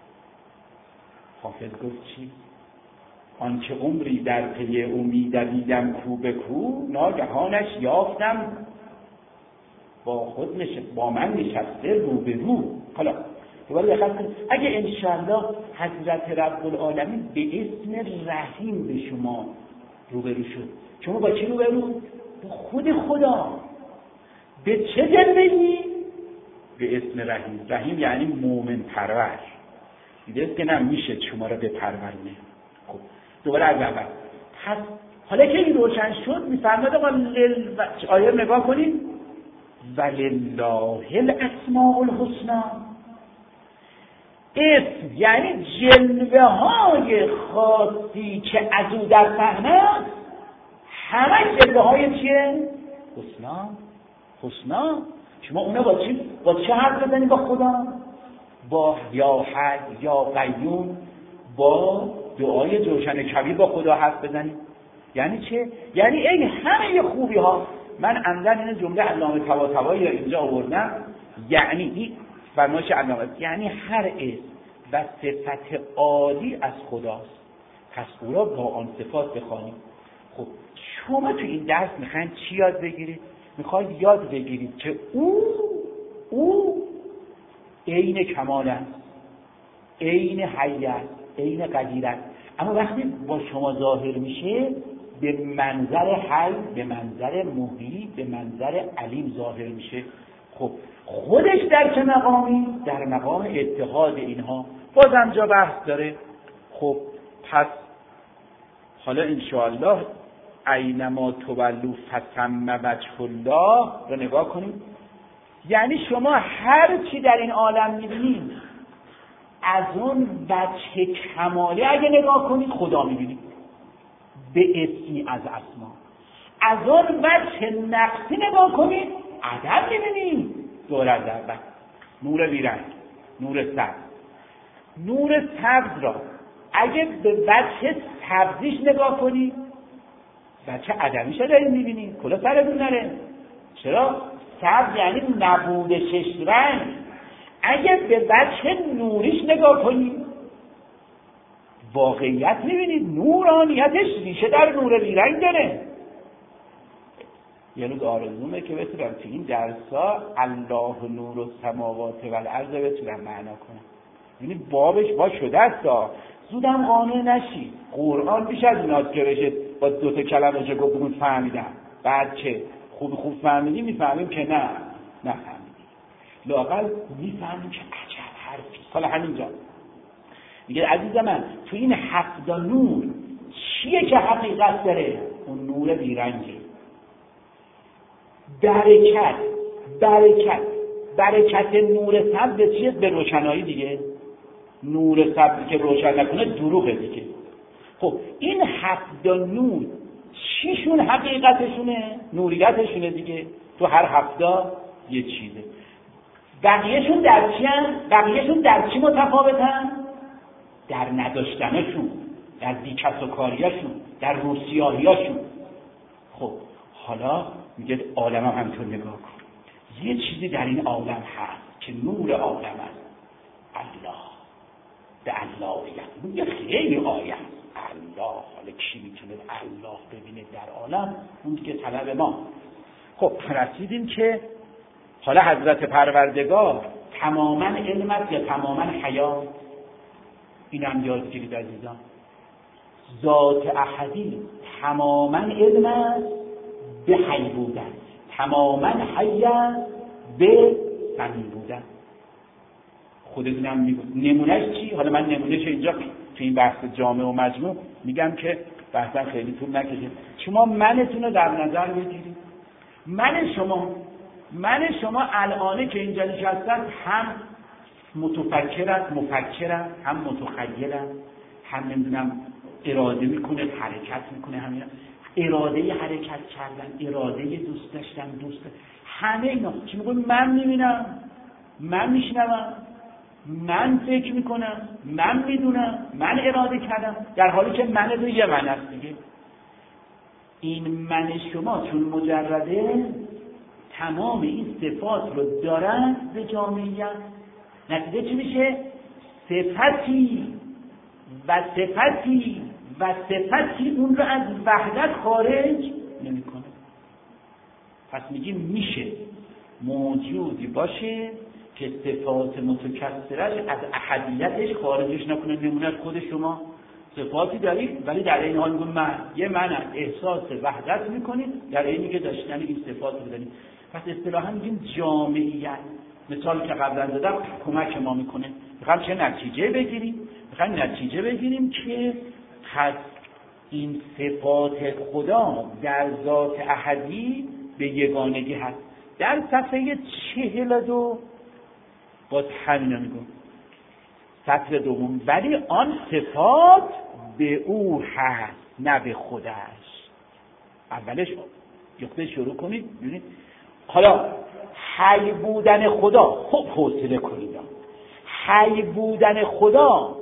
حافظ گفت چی؟ آنچه عمری در پی امید دیدم کو به کو، ناگهانش یافتم با من نشسته رو به رو. حالا دوباره دقت کنید، اگه انشاءالله حضرت رب العالمین به اسم رحیم به شما روبرو شد، شما با چی روبرو؟ با خود خدا. به چه جلوه‌ای؟ به اسم رحیم. رحیم یعنی مومن پرور. دیدید که نمیشه شما را بپرورونه. خب دوباره از اول. پس حالا که این روشن شد، میفرماید آقا آیه نگاه کنید. ولله الاسماء الحسنی. اسم یعنی جلوه های خاصی که از او در صحنه، همه جلوه های چیه؟ حسنا. شما اونه با چه حرف بزنید با خدا؟ با یا حی یا قیوم، با دعای جوشن کبیر با خدا حرف بزنید. یعنی چه؟ یعنی این همه خوبی ها. من عمدن این جمله علامه طباطبایی را اینجا آوردم. یعنی این فرمایش علامه، یعنی هر اسم و صفت عالی از خداست، پس او را با آن صفات بخوانید. خب شما تو این درس میخواین چی یاد بگیرید؟ میخواید یاد بگیرید که او عین کمال است، عین حی است، عین قدیر است. اما وقتی با شما ظاهر میشه، به منظر حی، به منظر محیی، به منظر علیم ظاهر میشه. خب خودش در چه مقامی؟ در مقام اتحاد اینها. بازم جا بحث داره. خب پس حالا انشاءالله اینما تولوا فثم وجه الله رو نگاه کنید. یعنی شما هر چی در این عالم میبینید از اون وجه کمالی اگه نگاه کنید خدا میبینید به اسمی از اسما. از اون وجه نقصی نگاه کنید عدم می‌بینید. دور از اول نور بیرنگ، نور سبز. نور سبز را اگه به وجه سبزیش نگاه کنید وجه عدمیش رو دارید می‌بینید. کلا سرتون نره. چرا؟ سبز یعنی نبود شش رنگ. اگه به وجه نوریش نگاه کنید واقعیت می‌بینید. نورانیتش ریشه در نور بیرنگ داره. یه روز آرزومه که بتونم تو این درس‌ها الله نور السماوات و الارض بتونم معنا کنم. یعنی بابش با شده است. زودم قانع نشی. قرآن بیش از ایناست که بشه با دو تا کلمه که گفتم فهمیدم. بعد چه؟ خوب فهمیدی میفهمیم که نه نفهمیدی. لااقل میفهمیم که عجب حرفی. حالا همینجا میگه عزیز من تو این هفت نور چیه که حقیقت داره؟ اون نور بیرنگه. برکت نور سبز چیه؟ به روشنایی دیگه. نور سبزی که روشن نکنه دروغه دیگه. خب این هفت نور چیشون حقیقتشونه؟ نوریتشونه دیگه. تو هر هفته یه چیزه. بقیهشون در چی هن؟ بقیهشون در چی متفاوتن؟ در نداشتنشون، در بیکس و کاریاشون، در روسیاهیاشون. خب حالا میگه عالم هم همینطور نگاه کن. یه چیزی در این عالم هست که نور عالم است. الله. به الله یعنی یه خیلی آیه است. الله. حالا کی میتونه الله ببینه در عالم؟ اون که طلب ما. خب رسیدیم که حالا حضرت پروردگار تماما علم است یا تماما حیات؟ اینم یاد گیرید عزیزان. ذات احدی تماما علم است به حی بودن، تماما حی است به سمی بودن. خودتونم میگم نمونهش چی؟ حالا من نمونهش اینجا تو این بحث جامع و مجموع میگم که بحثا خیلی طول نکشه. شما منتون رو در نظر بگیرید. من شما الانه که اینجا نشستن هم مفکرم، هم متخیلم، هم نمیدونم اراده میکنه، حرکت میکنه، همین اراده حرکت کردن، اراده دوست داشتن، همه اینا. چی میگم؟ من میبینم، من میشنوم، من فکر میکنم، من میدونم، من اراده کردم، در حالی که من دو یه من است دیگه. این من شما چون مجرده تمام این صفات رو دارند به جامعیت. نتیجه چی میشه؟ صفتی اون رو از وحدت خارج نمیکنه. پس میگیم میشه موجودی باشه که صفات متکثرش از احدیتش خارجش نکنه. نمونهش خود شما صفاتی دارید ولی در این حال میگم من احساس وحدت میکنید در اینی که داشتن این صفات رو دارید. پس اصطلاحا میگیم جامعیت. مثال که قبلا دادم کمک ما میکنه. میخوام چه نتیجه بگیریم؟ میخوام نتیجه بگیریم که پس این صفات خدا در ذات احدی به یگانگی هست. در صفحه 42 باز همین رو میگم. سطر دوم ولی آن صفات به او هست نه به خودش. اولش یخته شروع کنید ببینید. حالا حی بودن خدا، خوب حوصله کنید. حی بودن خدا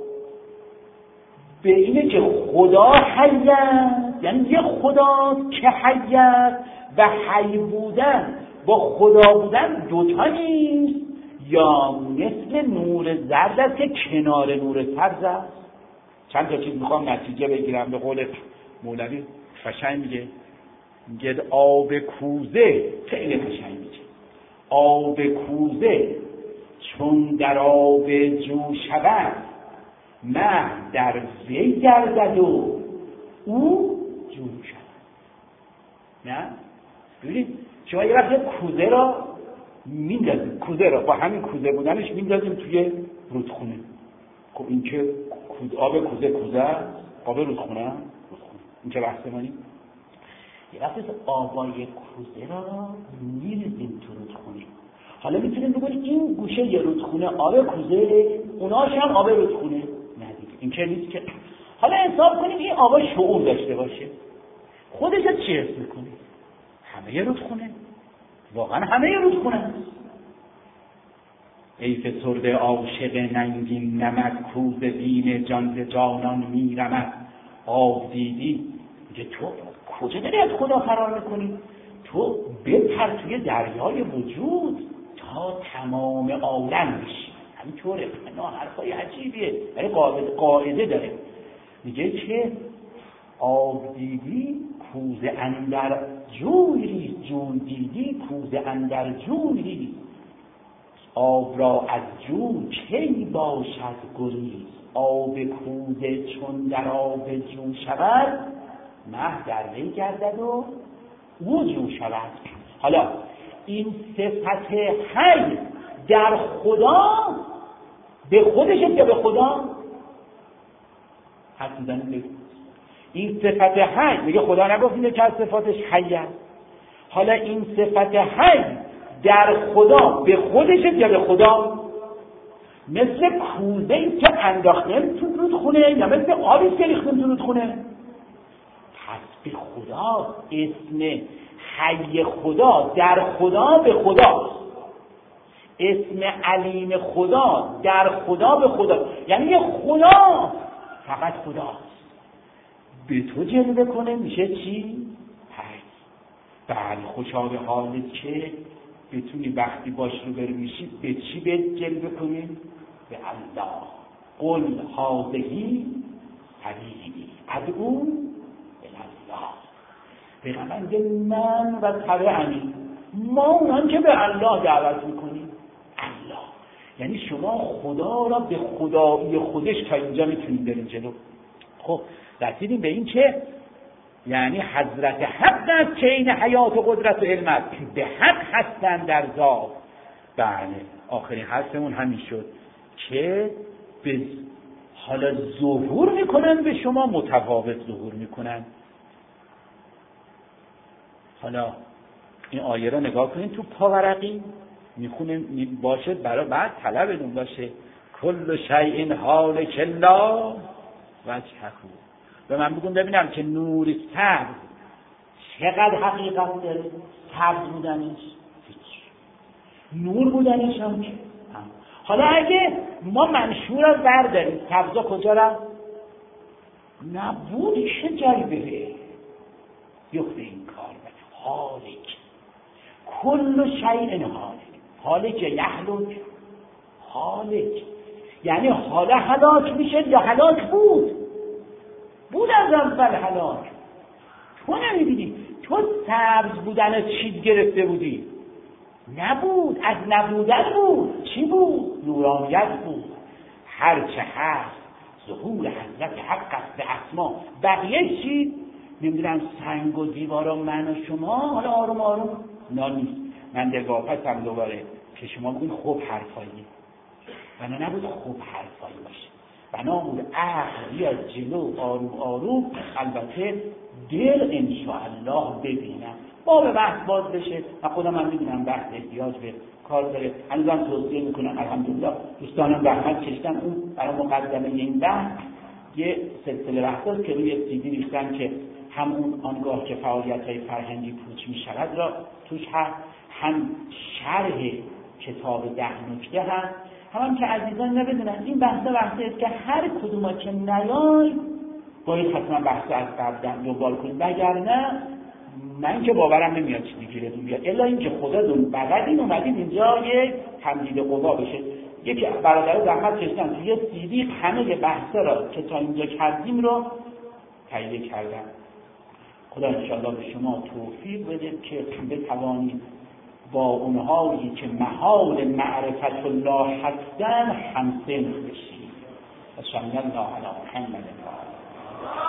به اینه که خدا حی است، یعنی یه خدا که حی است و حی بودن با خدا بودن دوتا نیست، یا مثل نور زرد است که کنار نور سبز است. چند تا چیز میخوام نتیجه بگیرم. به قول مولوی قشنگ میگه آب کوزه، خیلی قشنگ میگه آب کوزه چون در آب جو شود مه در وی گردد و او جو شود. نه؟ ببینید شما یه وقت کوزه را میندازیم، کوزه را با همین کوزه بودنش میندازیم توی رودخونه. خب این که آب کوزه آب رودخونه این که بحث مانی. یه وقت آبای کوزه را میریزیم تو رودخونه. حالا میتونیم بگویم این گوشه یه رودخونه آب کوزه، اوناش هم آب رودخونه. نه دیگه این که نیست که. حالا حساب کنیم این آبا شعور داشته باشه، خودش چی حس میکنه؟ همه رودخونه، واقعا همه رودخونه. ای فسرده عاشق ننگین نمک، کوز بین جان ز جانان میرمد. آب دیدی میگه تو کجا داری از خدا فرار میکنی؟ تو بپر توی دریای وجود تا تمام عالم بشی. همینطوره، نه حرفای عجیبیه، ولی قاعده داره. میگه که آب دیدی کوزه اندر جوی ریز، جوی دیدی کوزه اندر جوی ریز. آب را از جو کی باشد گریز، آب کوزه چون در آب جو شود، مه در وی گردد و او جو شود. حالا این صفت حی در خدا به خودش یا به خدا؟ حد میزنید این صفت حی، میگه خدا نگفت اینه که از صفاتش حی است. حالا این صفت حی در خدا به خودش یا به خدا؟ مثل کوزه‌ای که انداختیم تو رودخونه یا مثل آبی که ریختیم تو رودخونه؟ پس به خدا، اسم حی خدا در خدا به خدا، اسم علیم خدا در خدا به خدا، یعنی خدا فقط خداست. به تو جلوه کنه میشه چی؟ حی. بله، خوشا به حالت که بتونی وقتی باش روبرو میشی به چی به جلوه کنی؟ به الله. قل هذه سبیلی ادعو الی الله. پیغمبر میگه من و تبعی، ما اونان که به الله دعوت میکنیم. الله یعنی شما خدا را به خدایی خودش تا اینجا میتونید برین جلو. خب رسیدیم به این که یعنی حضرت حق است که این حیات و قدرت و علمت به حق هستن در ذات. بله، آخرین حرفمون همین شد که به حالا ظهور میکنن به شما، متفاوت ظهور میکنن. حالا این آیه رو نگاه کنین تو پاورقی میخونه باشه، برای بعد طلبتون باشه کل شیء هالک الا وجهه. به من بگون ببینم که نور سبز چقدر حقیقت داره؟ سبز بودنش هیچ، نور بودنش هم که. حالا اگه ما منشور رو برداریم، سبزا کجا را؟ نبود، چه جایبه یخته این کار بده. حالک کل شیء هالک یهلک. حالک یعنی حالا هلاک میشه یا هلاک بود از اول هلاک. تو نمیدیدی، تو سبز بودن از چیز گرفته بودی؟ نبود، از نبودن بود. چی بود؟ نورانیت بود. هرچه هست ظهور حضرت حق است به اسما. بقیه چی؟ نمیدونم سنگ و دیوار و من و شما. حالا آروم آروم نیست. من دلواپسم دوباره که شما بگوین خوب حرفایی، بنا نبود خوب حرفایی باشه، بنا بود عقل بیاد جلو آروم آروم. البته دل انشاءالله ببینم با به بحث باز بشه. و خودم هم میدونم بحث احتیاج به کار داره، هنوزم توصیه میکنم. الحمدلله دوستانم زحمت کشتن اون برای مقدمه این بحث یه سلسله بحثاست که روی CD ریختن که هم اون آنگاه که فعالیت‌های فرهنگی پوچ می‌شود را توش هست، هم شرح کتاب 10 نکته هست، هم که عزیزان نبدونن این بحثی است که هر کدوم که نیای باید حتما بحث از قبل دنبال کنید، وگرنه من که باورم نمیاد چیزی گیرتون بیاد الا اینکه خدا دون بغد این اومدید اینجا یک تمدید قوا بشه. یکی برادر زحمت کشتن توی CD همه بحثا را که تا اینجا کردیم رو تهیه کردن. خدا انشاءالله به شما توفیق بده که بتوانید با اونهایی که محال معرفت الله هستن همسن بشید. صلی الله علی محمد.